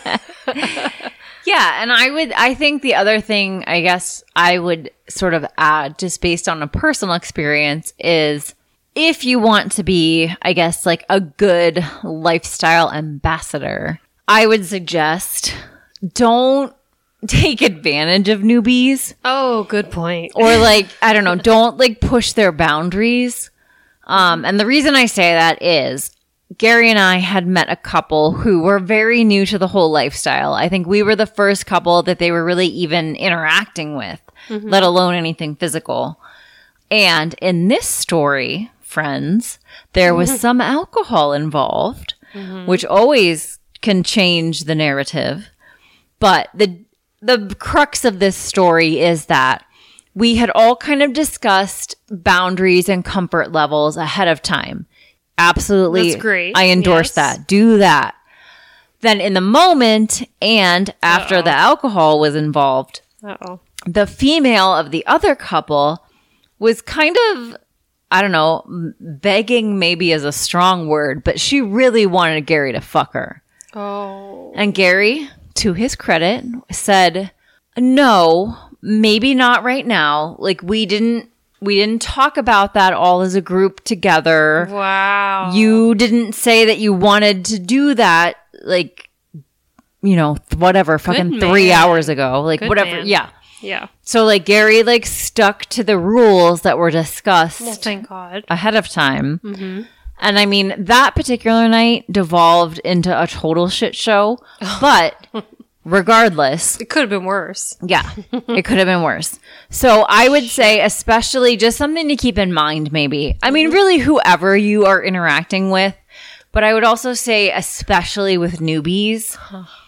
Yeah. And I think the other thing I guess I would sort of add, just based on a personal experience, is if you want to be, I guess, like a good lifestyle ambassador, I would suggest don't take advantage of newbies. Oh, good point. Or like, I don't know, don't like push their boundaries. And the reason I say that is Gary and I had met a couple who were very new to the whole lifestyle. I think we were the first couple that they were really even interacting with, let alone anything physical. And in this story, friends, there was some alcohol involved, which always can change the narrative. But the crux of this story is that we had all kind of discussed boundaries and comfort levels ahead of time. Absolutely. That's great. I endorse that. Do that. Then in the moment and after the alcohol was involved, the female of the other couple was kind of, I don't know, begging maybe is a strong word, but she really wanted Gary to fuck her. Oh. And Gary, to his credit, said, no, maybe not right now. Like we didn't talk about that all as a group together. Wow. You didn't say that you wanted to do that, like, you know, whatever, fucking 3 hours ago. Like, Good whatever. man. Yeah. Yeah. So, like, Gary, like, stuck to the rules that were discussed Well, thank God. ahead of time. And I mean, that particular night devolved into a total shit show. But regardless, It could have been worse. yeah, it could have been worse. So I would say, especially just something to keep in mind, maybe. I mean, really, whoever you are interacting with, but I would also say, especially with newbies,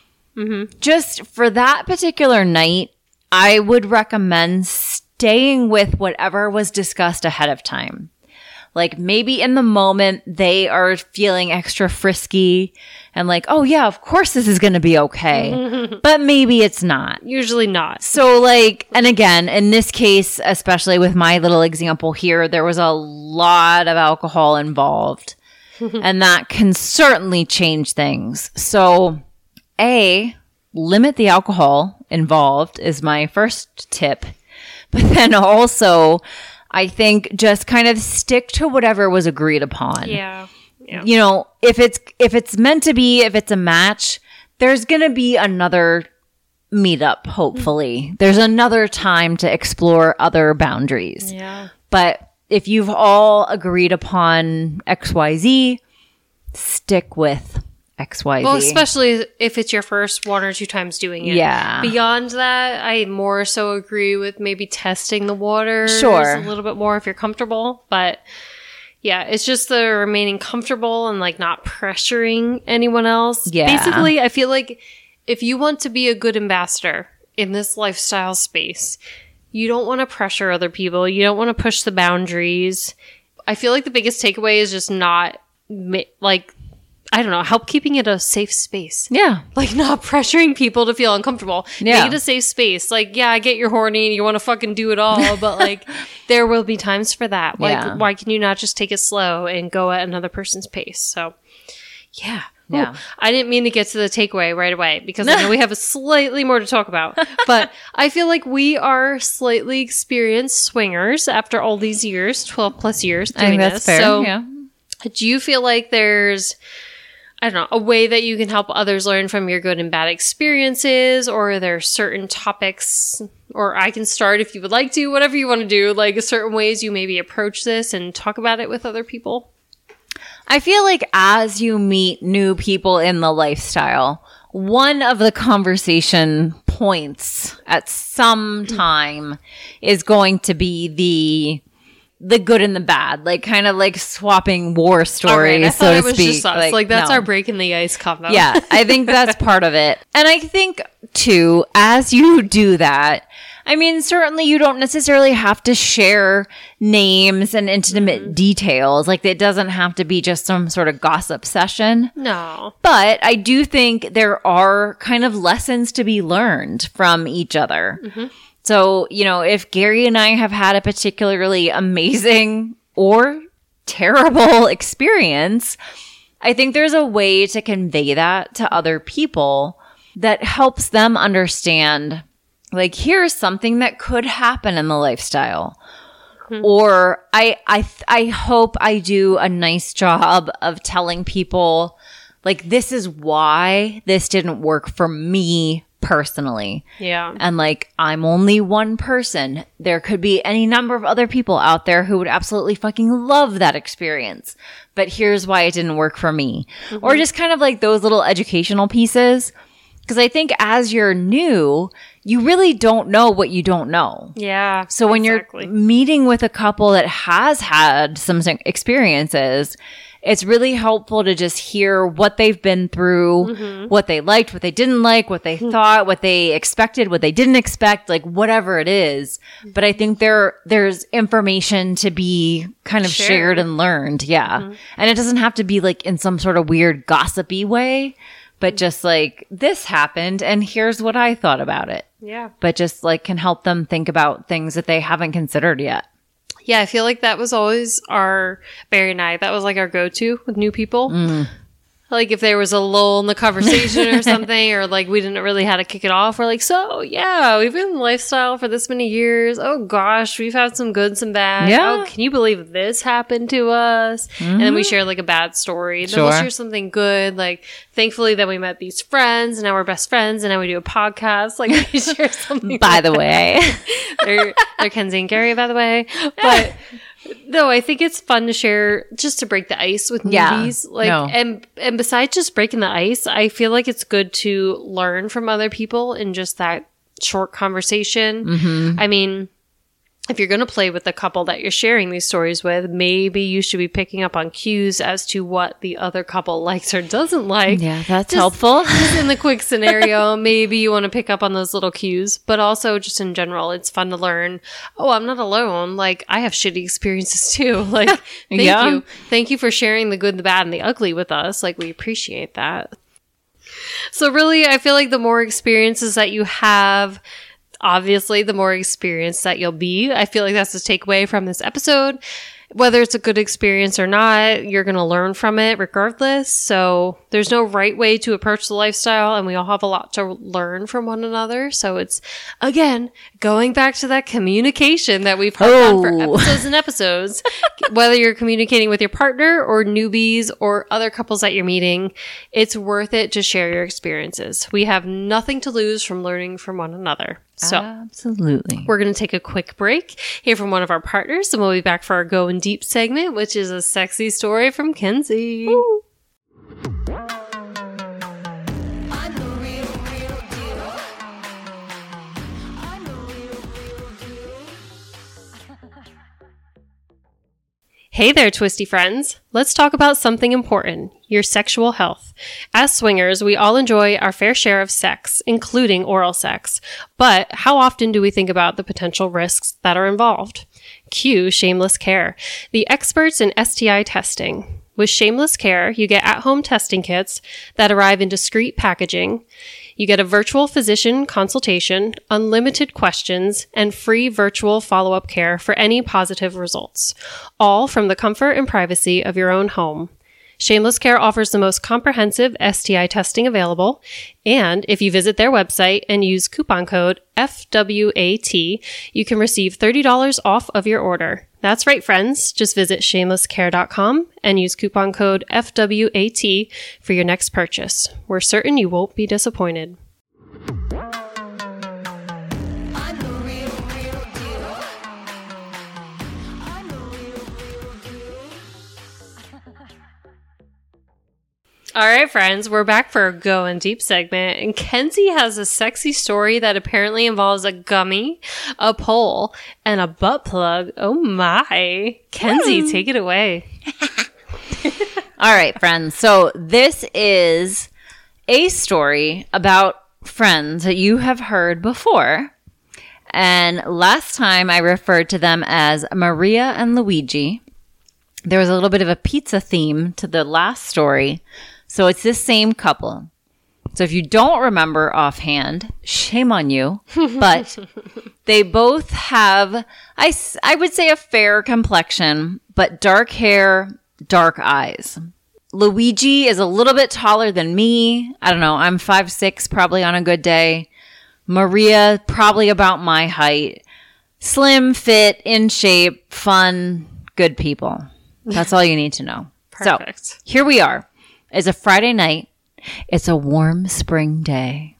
just for that particular night, I would recommend staying with whatever was discussed ahead of time. Like maybe in the moment they are feeling extra frisky and like, oh yeah, of course this is going to be okay. But maybe it's not. Usually not. So like, and again, in this case, especially with my little example here, there was a lot of alcohol involved and that can certainly change things. So limit the alcohol involved is my first tip. But then also, I think just kind of stick to whatever was agreed upon. Yeah. You know, if it's meant to be, if it's a match, there's going to be another meetup, hopefully. There's another time to explore other boundaries. Yeah. But if you've all agreed upon XYZ, stick with XYZ. Well, especially if it's your first 1 or 2 times doing it. Yeah. Beyond that, I more so agree with maybe testing the waters Sure. a little bit more if you're comfortable. But yeah, it's just the remaining comfortable and like not pressuring anyone else. Yeah. Basically, I feel like if you want to be a good ambassador in this lifestyle space, you don't want to pressure other people. You don't want to push the boundaries. I feel like the biggest takeaway is just not I don't know, help keeping it a safe space. Yeah. Like not pressuring people to feel uncomfortable. Yeah. Make it a safe space. Like, yeah, I get you're horny and you want to fucking do it all, but like there will be times for that. Like, Yeah. why can you not just take it slow and go at another person's pace? So, yeah. Yeah. Ooh, I didn't mean to get to the takeaway right away because I know we have a slightly more to talk about. But I feel like we are slightly experienced swingers after all these years, 12 plus years doing I think that's this. fair. So, yeah. do you feel like there's, I don't know, a way that you can help others learn from your good and bad experiences, or are there certain topics, or I can start if you would like to, whatever you want to do, like certain ways you maybe approach this and talk about it with other people? I feel like as you meet new people in the lifestyle, one of the conversation points at some time is going to be the good and the bad, like kind of like swapping war stories, I so thought to it was speak. just us. Like that's no. our break in the ice combo. Yeah, I think that's part of it. And I think too, as you do that, I mean, certainly you don't necessarily have to share names and intimate details. Like it doesn't have to be just some sort of gossip session. No. But I do think there are kind of lessons to be learned from each other. So, you know, if Gary and I have had a particularly amazing or terrible experience, I think there's a way to convey that to other people that helps them understand, like, here's something that could happen in the lifestyle. Or I hope I do a nice job of telling people, like, this is why this didn't work for me personally. Yeah. And like, I'm only one person. There could be any number of other people out there who would absolutely fucking love that experience. But here's why it didn't work for me. Or just kind of like those little educational pieces. Because I think as you're new, you really don't know what you don't know. Yeah. So when you're meeting with a couple that has had some experiences, it's really helpful to just hear what they've been through, what they liked, what they didn't like, what they thought, what they expected, what they didn't expect, like whatever it is. But I think there's information to be kind of shared and learned. Yeah. And it doesn't have to be like in some sort of weird gossipy way, but just like this happened and here's what I thought about it. Yeah. But just like can help them think about things that they haven't considered yet. Yeah, I feel like that was always Barry and I, that was like our go-to with new people. Like if there was a lull in the conversation or something, or like we didn't really how to kick it off, we're like, so yeah, we've been in lifestyle for this many years. Oh gosh, we've had some good, some bad. Yeah. Oh, can you believe this happened to us? And then we share like a bad story. Then we'll share something good. Like thankfully that we met these friends and now we're best friends and now we do a podcast. Like we share something. By the way. They're Kenzie and Gary, by the way. But no, I think it's fun to share just to break the ice with newbies. And besides just breaking the ice, I feel like it's good to learn from other people in just that short conversation. I mean, if you're going to play with the couple that you're sharing these stories with, maybe you should be picking up on cues as to what the other couple likes or doesn't like. Yeah, that's helpful. Just in the quick scenario, maybe you want to pick up on those little cues, but also just in general, it's fun to learn. Oh, I'm not alone. Like I have shitty experiences too. Like, thank you. Thank you for sharing the good, the bad, and the ugly with us. Like we appreciate that. So really, I feel like the more experiences that you have, obviously, the more experienced that you'll be. I feel like that's the takeaway from this episode. Whether it's a good experience or not, you're going to learn from it regardless. So there's no right way to approach the lifestyle, and we all have a lot to learn from one another. So it's, again, going back to that communication that we've heard on for episodes and episodes. Whether you're communicating with your partner or newbies or other couples that you're meeting, it's worth it to share your experiences. We have nothing to lose from learning from one another. So absolutely. We're going to take a quick break, hear from one of our partners, and we'll be back for our Going Deep segment, which is a sexy story from Kenzie. Woo. Hey there, twisty friends. Let's talk about something important, your sexual health. As swingers, we all enjoy our fair share of sex, including oral sex. But how often do we think about the potential risks that are involved? Cue Shameless Care, the experts in STI testing. With Shameless Care, you get at-home testing kits that arrive in discreet packaging. You get a virtual physician consultation, unlimited questions, and free virtual follow-up care for any positive results, all from the comfort and privacy of your own home. Shameless Care offers the most comprehensive STI testing available, and if you visit their website and use coupon code FWAT, you can receive $30 off of your order. That's right, friends. Just visit shamelesscare.com and use coupon code FWAT for your next purchase. We're certain you won't be disappointed. All right, friends, we're back for our Going Deep segment, and Kenzie has a sexy story that apparently involves a gummy, a pole, and a butt plug. Oh my. Kenzie, take it away. All right, friends. So this is a story about friends that you have heard before. And last time I referred to them as Maria and Luigi. There was a little bit of a pizza theme to the last story. So it's this same couple. So if you don't remember offhand, shame on you. But they both have, I would say, a fair complexion, but dark hair, dark eyes. Luigi is a little bit taller than me. I don't know. I'm 5'6", probably on a good day. Maria, probably about my height. Slim, fit, in shape, fun, good people. That's all you need to know. Perfect. So here we are. It's a Friday night. It's a warm spring day.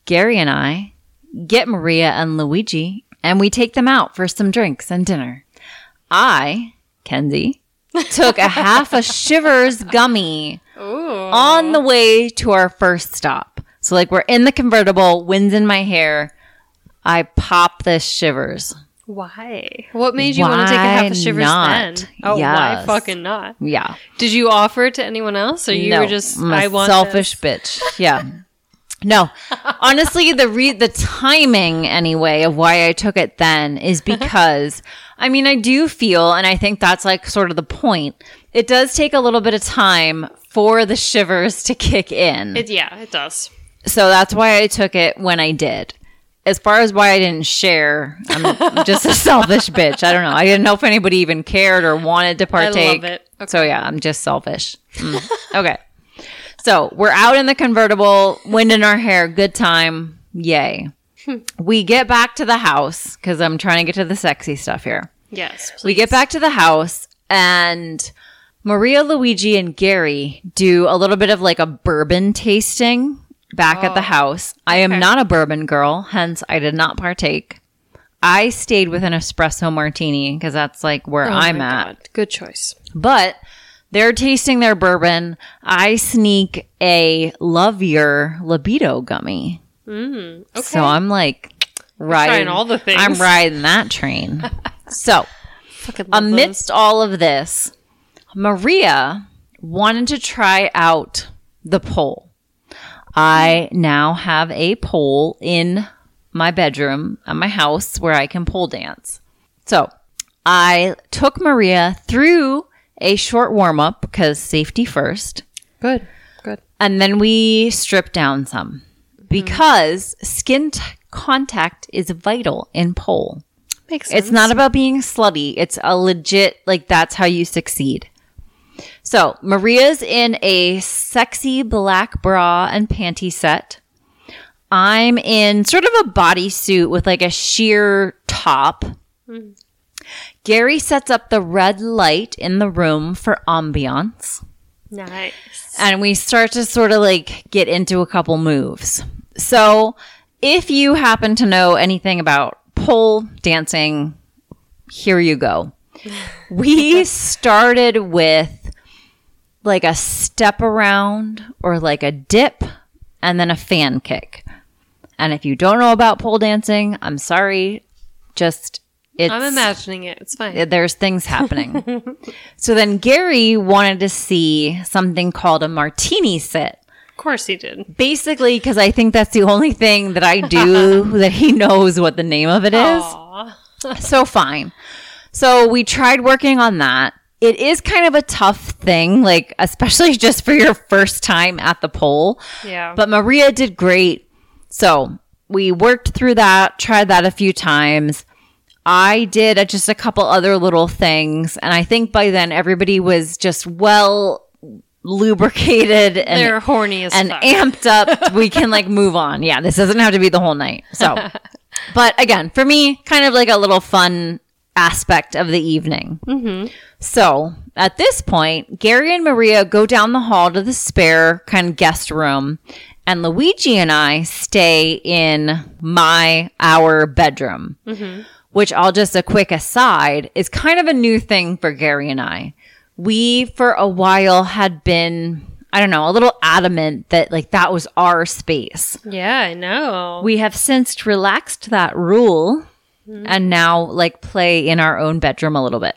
Gary and I get Maria and Luigi, and we take them out for some drinks and dinner. I, Kenzie, took half a Shivers gummy on the way to our first stop. So like we're in the convertible, wind's in my hair. I pop this Shivers. Why? What made you want to take a half a Shivers then? Oh, why fucking not? Yeah. Did you offer it to anyone else, or you were just I'm a selfish bitch? Yeah. No, honestly, the timing anyway of why I took it then is because, I mean, I do feel, and I think that's like sort of the point. It does take a little bit of time for the Shivers to kick in. It does. So that's why I took it when I did. As far as why I didn't share, I'm just a selfish bitch. I don't know. I didn't know if anybody even cared or wanted to partake. I love it. Okay. So yeah, I'm just selfish. Okay. So we're out in the convertible, wind in our hair, good time. Yay. We get back to the house because I'm trying to get to the sexy stuff here. Yes, please. We get back to the house and Maria, Luigi, and Gary do a little bit of like a bourbon tasting back at the house. I am not a bourbon girl, hence I did not partake. I stayed with an espresso martini because that's like where I'm at. God. Good choice. But they're tasting their bourbon. I sneak a Love Your Libido gummy. Okay. So I'm like trying all the things. I'm riding that train. So amidst all of this, Maria wanted to try out the pole. I now have a pole in my bedroom at my house where I can pole dance. So I took Maria through a short warm-up because safety first. Good. And then we stripped down some because skin contact is vital in pole. Makes sense. It's not about being slutty. It's a legit, like, that's how you succeed. So Maria's in a sexy black bra and panty set. I'm in sort of a bodysuit with like a sheer top. Gary sets up the red light in the room for ambiance. Nice. And we start to sort of like get into a couple moves. So if you happen to know anything about pole dancing, here you go. We started with like a step around or like a dip and then a fan kick. And if you don't know about pole dancing, I'm sorry. I'm imagining it. It's fine. There's things happening. So then Gary wanted to see something called a martini sit. Of course he did. Basically, because I think that's the only thing that I do that he knows what the name of it is. So fine. So we tried working on that. It is kind of a tough thing, like, especially just for your first time at the pole. Yeah. But Maria did great. So we worked through that, tried that a few times. I did just a couple other little things. And I think by then everybody was just well lubricated and they're horny as and fuck. Amped up. We can like move on. Yeah, this doesn't have to be the whole night. So, but again, for me, kind of like a little fun aspect of the evening. So at this point, Gary and Maria go down the hall to the spare kind of guest room, and Luigi and I stay in our bedroom, which I'll just a quick aside is kind of a new thing for Gary and I. We, for a while, had been, I don't know, a little adamant that like that was our space. Yeah, I know. We have since relaxed that rule and now like play in our own bedroom a little bit.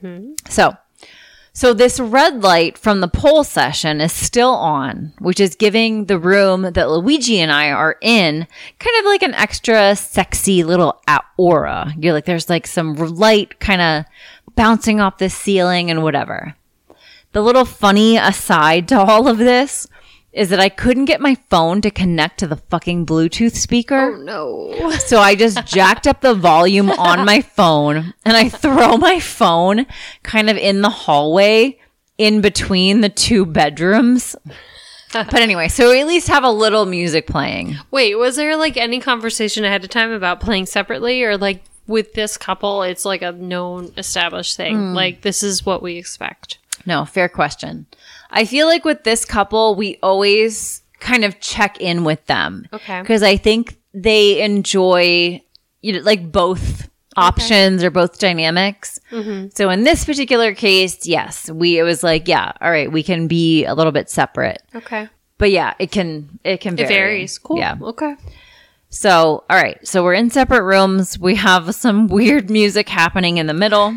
So this red light from the pole session is still on, which is giving the room that Luigi and I are in kind of like an extra sexy little aura. You're like, there's like some light kind of bouncing off the ceiling and whatever. The little funny aside to all of this is that I couldn't get my phone to connect to the fucking Bluetooth speaker. Oh, no. So I just jacked up the volume on my phone and I throw my phone kind of in the hallway in between the two bedrooms. But anyway, so we at least have a little music playing. Wait, was there like any conversation ahead of time about playing separately, or like with this couple, it's like a known established thing? Like this is what we expect. No, fair question. I feel like with this couple, we always kind of check in with them. Okay. Because I think they enjoy, like both options or both dynamics. So in this particular case, yes, it was like, yeah, all right, we can be a little bit separate. Okay. But yeah, it can vary. It varies. Cool. Yeah. Okay. So, all right. So we're in separate rooms. We have some weird music happening in the middle.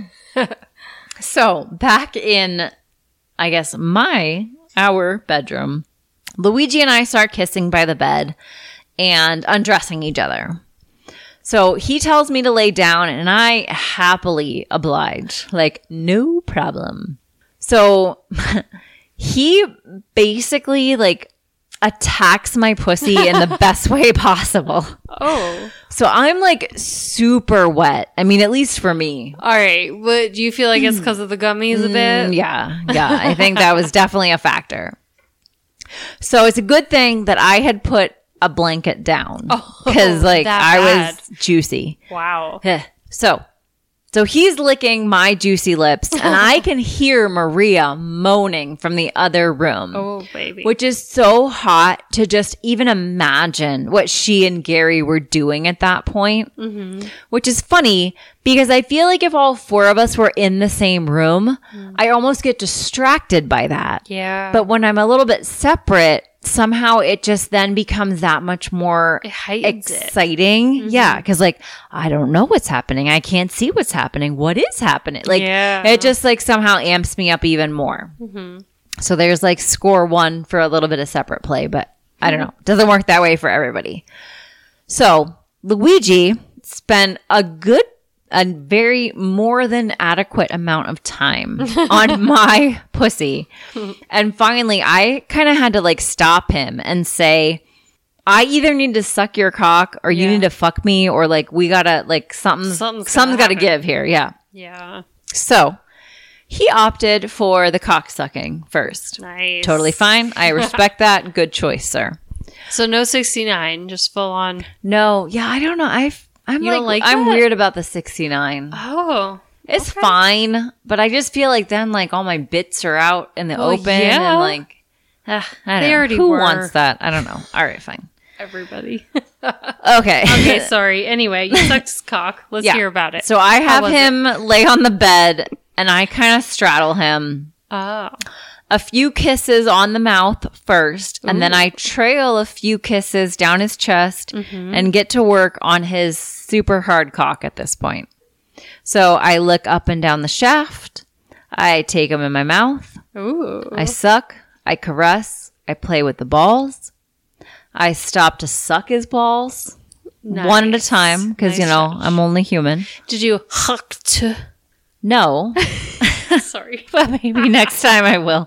So back in, I guess, our bedroom, Luigi and I start kissing by the bed and undressing each other. So he tells me to lay down and I happily oblige. Like, no problem. So he basically like attacks my pussy in the best way possible. Oh. So I'm like super wet. I mean, at least for me. All right. What do you feel like it's because of the gummies a bit? Yeah. I think that was definitely a factor. So it's a good thing that I had put a blanket down because like I was juicy. Wow. So he's licking my juicy lips and I can hear Maria moaning from the other room. Oh, baby. Which is so hot to just even imagine what she and Gary were doing at that point. Which is funny because I feel like if all four of us were in the same room, I almost get distracted by that. Yeah. But when I'm a little bit separate, somehow it just then becomes that much more exciting. Yeah. Cause like, I don't know what's happening. I can't see what's happening. What is happening? Like it just like somehow amps me up even more. So there's like score one for a little bit of separate play, but I don't know. It doesn't work that way for everybody. So Luigi spent a very more than adequate amount of time on my pussy. And finally, I kind of had to like stop him and say, I either need to suck your cock or you need to fuck me or like we gotta like something's gotta give here. Yeah. Yeah. So he opted for the cock sucking first. Nice. Totally fine. I respect that. Good choice, sir. So no 69, just full on. No. Yeah. I don't know. I'm weird about the 69. Oh. It's fine, but I just feel like then like all my bits are out in the open and like I don't know. Who wants that? I don't know. All right, fine. Everybody. Okay, sorry. Anyway, you sucked his cock. Let's hear about it. So I have him lay on the bed and I kind of straddle him. Oh. A few kisses on the mouth first, and then I trail a few kisses down his chest and get to work on his super hard cock at this point. So I look up and down the shaft. I take him in my mouth. Ooh. I suck. I caress. I play with the balls. I stop to suck his balls one at a time because, I'm only human. Did you huck to? No. Sorry. But maybe next time I will.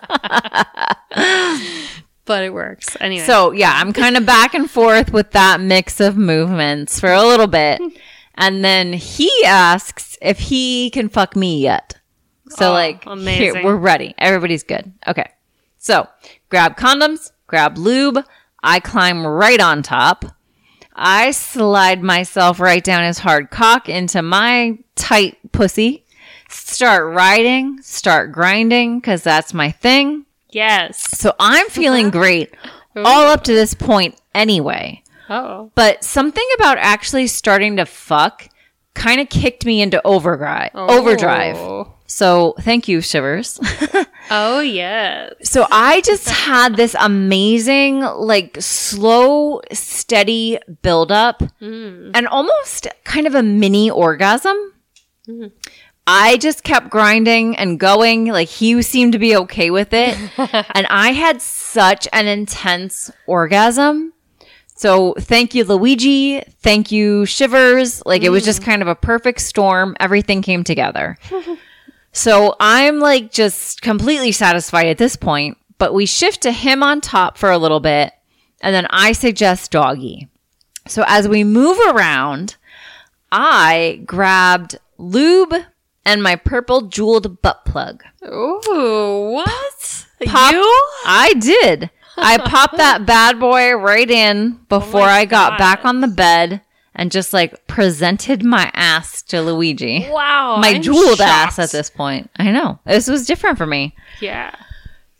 But it works. Anyway. So, yeah, I'm kind of back and forth with that mix of movements for a little bit. And then he asks if he can fuck me yet. So, amazing. Here, we're ready. Everybody's good. Okay. So, grab condoms, grab lube. I climb right on top. I slide myself right down his hard cock into my tight pussy. Start riding, start grinding, because that's my thing. Yes. So I'm feeling great all up to this point anyway. Oh. But something about actually starting to fuck kind of kicked me into overdrive. So thank you, Shivers. Oh, yes. So I just had this amazing, like, slow, steady buildup and almost kind of a mini orgasm. I just kept grinding and going. Like, he seemed to be okay with it. And I had such an intense orgasm. So thank you, Luigi. Thank you, Shivers. Like, it was just kind of a perfect storm. Everything came together. So I'm like just completely satisfied at this point. But we shift to him on top for a little bit. And then I suggest doggy. So as we move around, I grabbed lube and my purple jeweled butt plug. Ooh, what? I did. I popped that bad boy right in before I got back on the bed and just like presented my ass to Luigi. Wow. My jeweled ass at this point. I know. This was different for me. Yeah.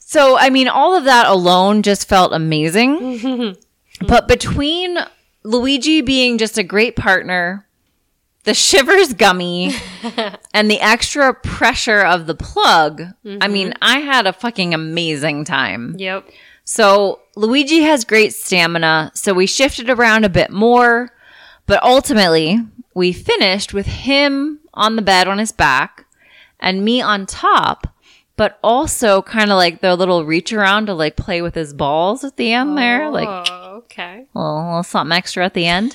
So, I mean, all of that alone just felt amazing. But between Luigi being just a great partner, the Shivers gummy, and the extra pressure of the plug, I mean, I had a fucking amazing time. Yep. So Luigi has great stamina, so we shifted around a bit more, but ultimately we finished with him on the bed on his back and me on top, but also kind of like the little reach around to like play with his balls at the end there. Like, okay. a little something extra at the end.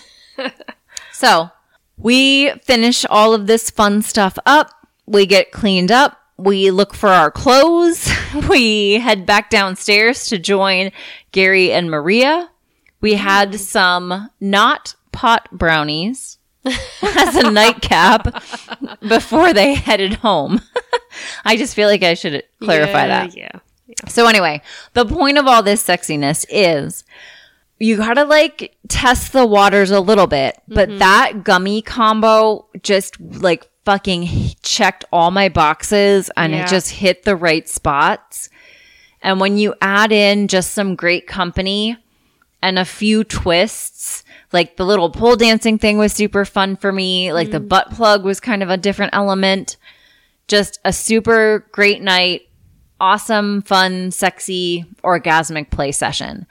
So we finish all of this fun stuff up. We get cleaned up. We look for our clothes. We head back downstairs to join Gary and Maria. We had some not pot brownies as a nightcap before they headed home. I just feel like I should clarify that. Yeah. So anyway, the point of all this sexiness is you gotta like test the waters a little bit, but that gummy combo just like fucking checked all my boxes and it just hit the right spots. And when you add in just some great company and a few twists, like the little pole dancing thing was super fun for me. Like the butt plug was kind of a different element. Just a super great night. Awesome, fun, sexy, orgasmic play session.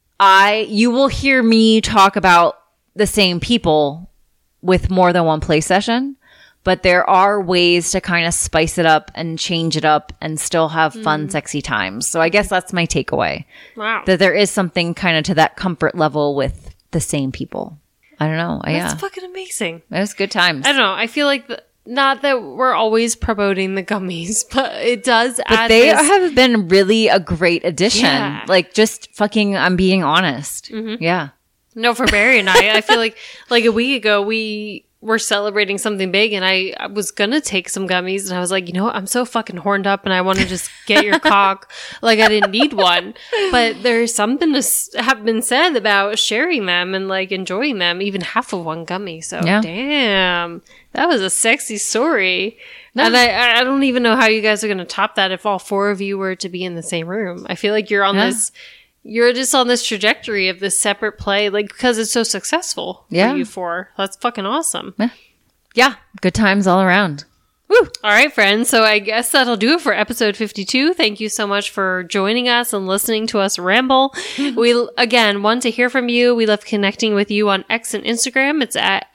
You will hear me talk about the same people with more than one play session, but there are ways to kind of spice it up and change it up and still have fun, sexy times. So I guess that's my takeaway. Wow. That there is something kind of to that comfort level with the same people. I don't know. That's fucking amazing. It was good times. I don't know. I feel like not that we're always promoting the gummies, but it does But add they this. have been really a great addition. Yeah. Like just fucking, I'm being honest. Yeah. No, for Barry and I feel like a week ago we were celebrating something big and I was gonna take some gummies and I was like, you know what? I'm so fucking horned up and I want to just get your cock. Like I didn't need one, but there's something to have been said about sharing them and like enjoying them, even half of one gummy. So damn, that was a sexy story. No. And I don't even know how you guys are gonna top that if all four of you were to be in the same room. I feel like you're on this. You're just on this trajectory of this separate play, like, because it's so successful for you four. That's fucking awesome. Yeah. Good times all around. Woo! All right, friends. So I guess that'll do it for episode 52. Thank you so much for joining us and listening to us ramble. We, again, want to hear from you. We love connecting with you on X and Instagram. It's at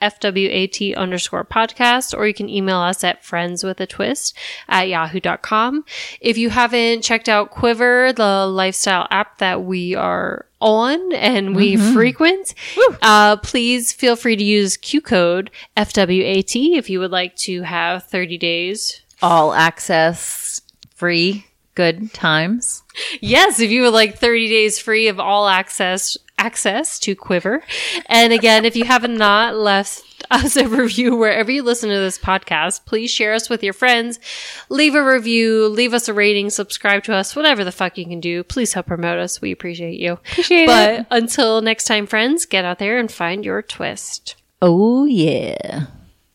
FWAT_podcast, or you can email us at friendswithatwist@yahoo.com. If you haven't checked out Quiver, the lifestyle app that we are on and we frequent, please feel free to use Q code FWAT if you would like to have 30 days. All access, free, good times. Yes, if you would like 30 days free of all access to Quiver. And again, if you have not left us a review wherever you listen to this podcast, please share us with your friends. Leave a review, leave us a rating, subscribe to us, whatever the fuck you can do. Please help promote us. We appreciate you. But until next time, friends, get out there and find your twist. Oh, yeah.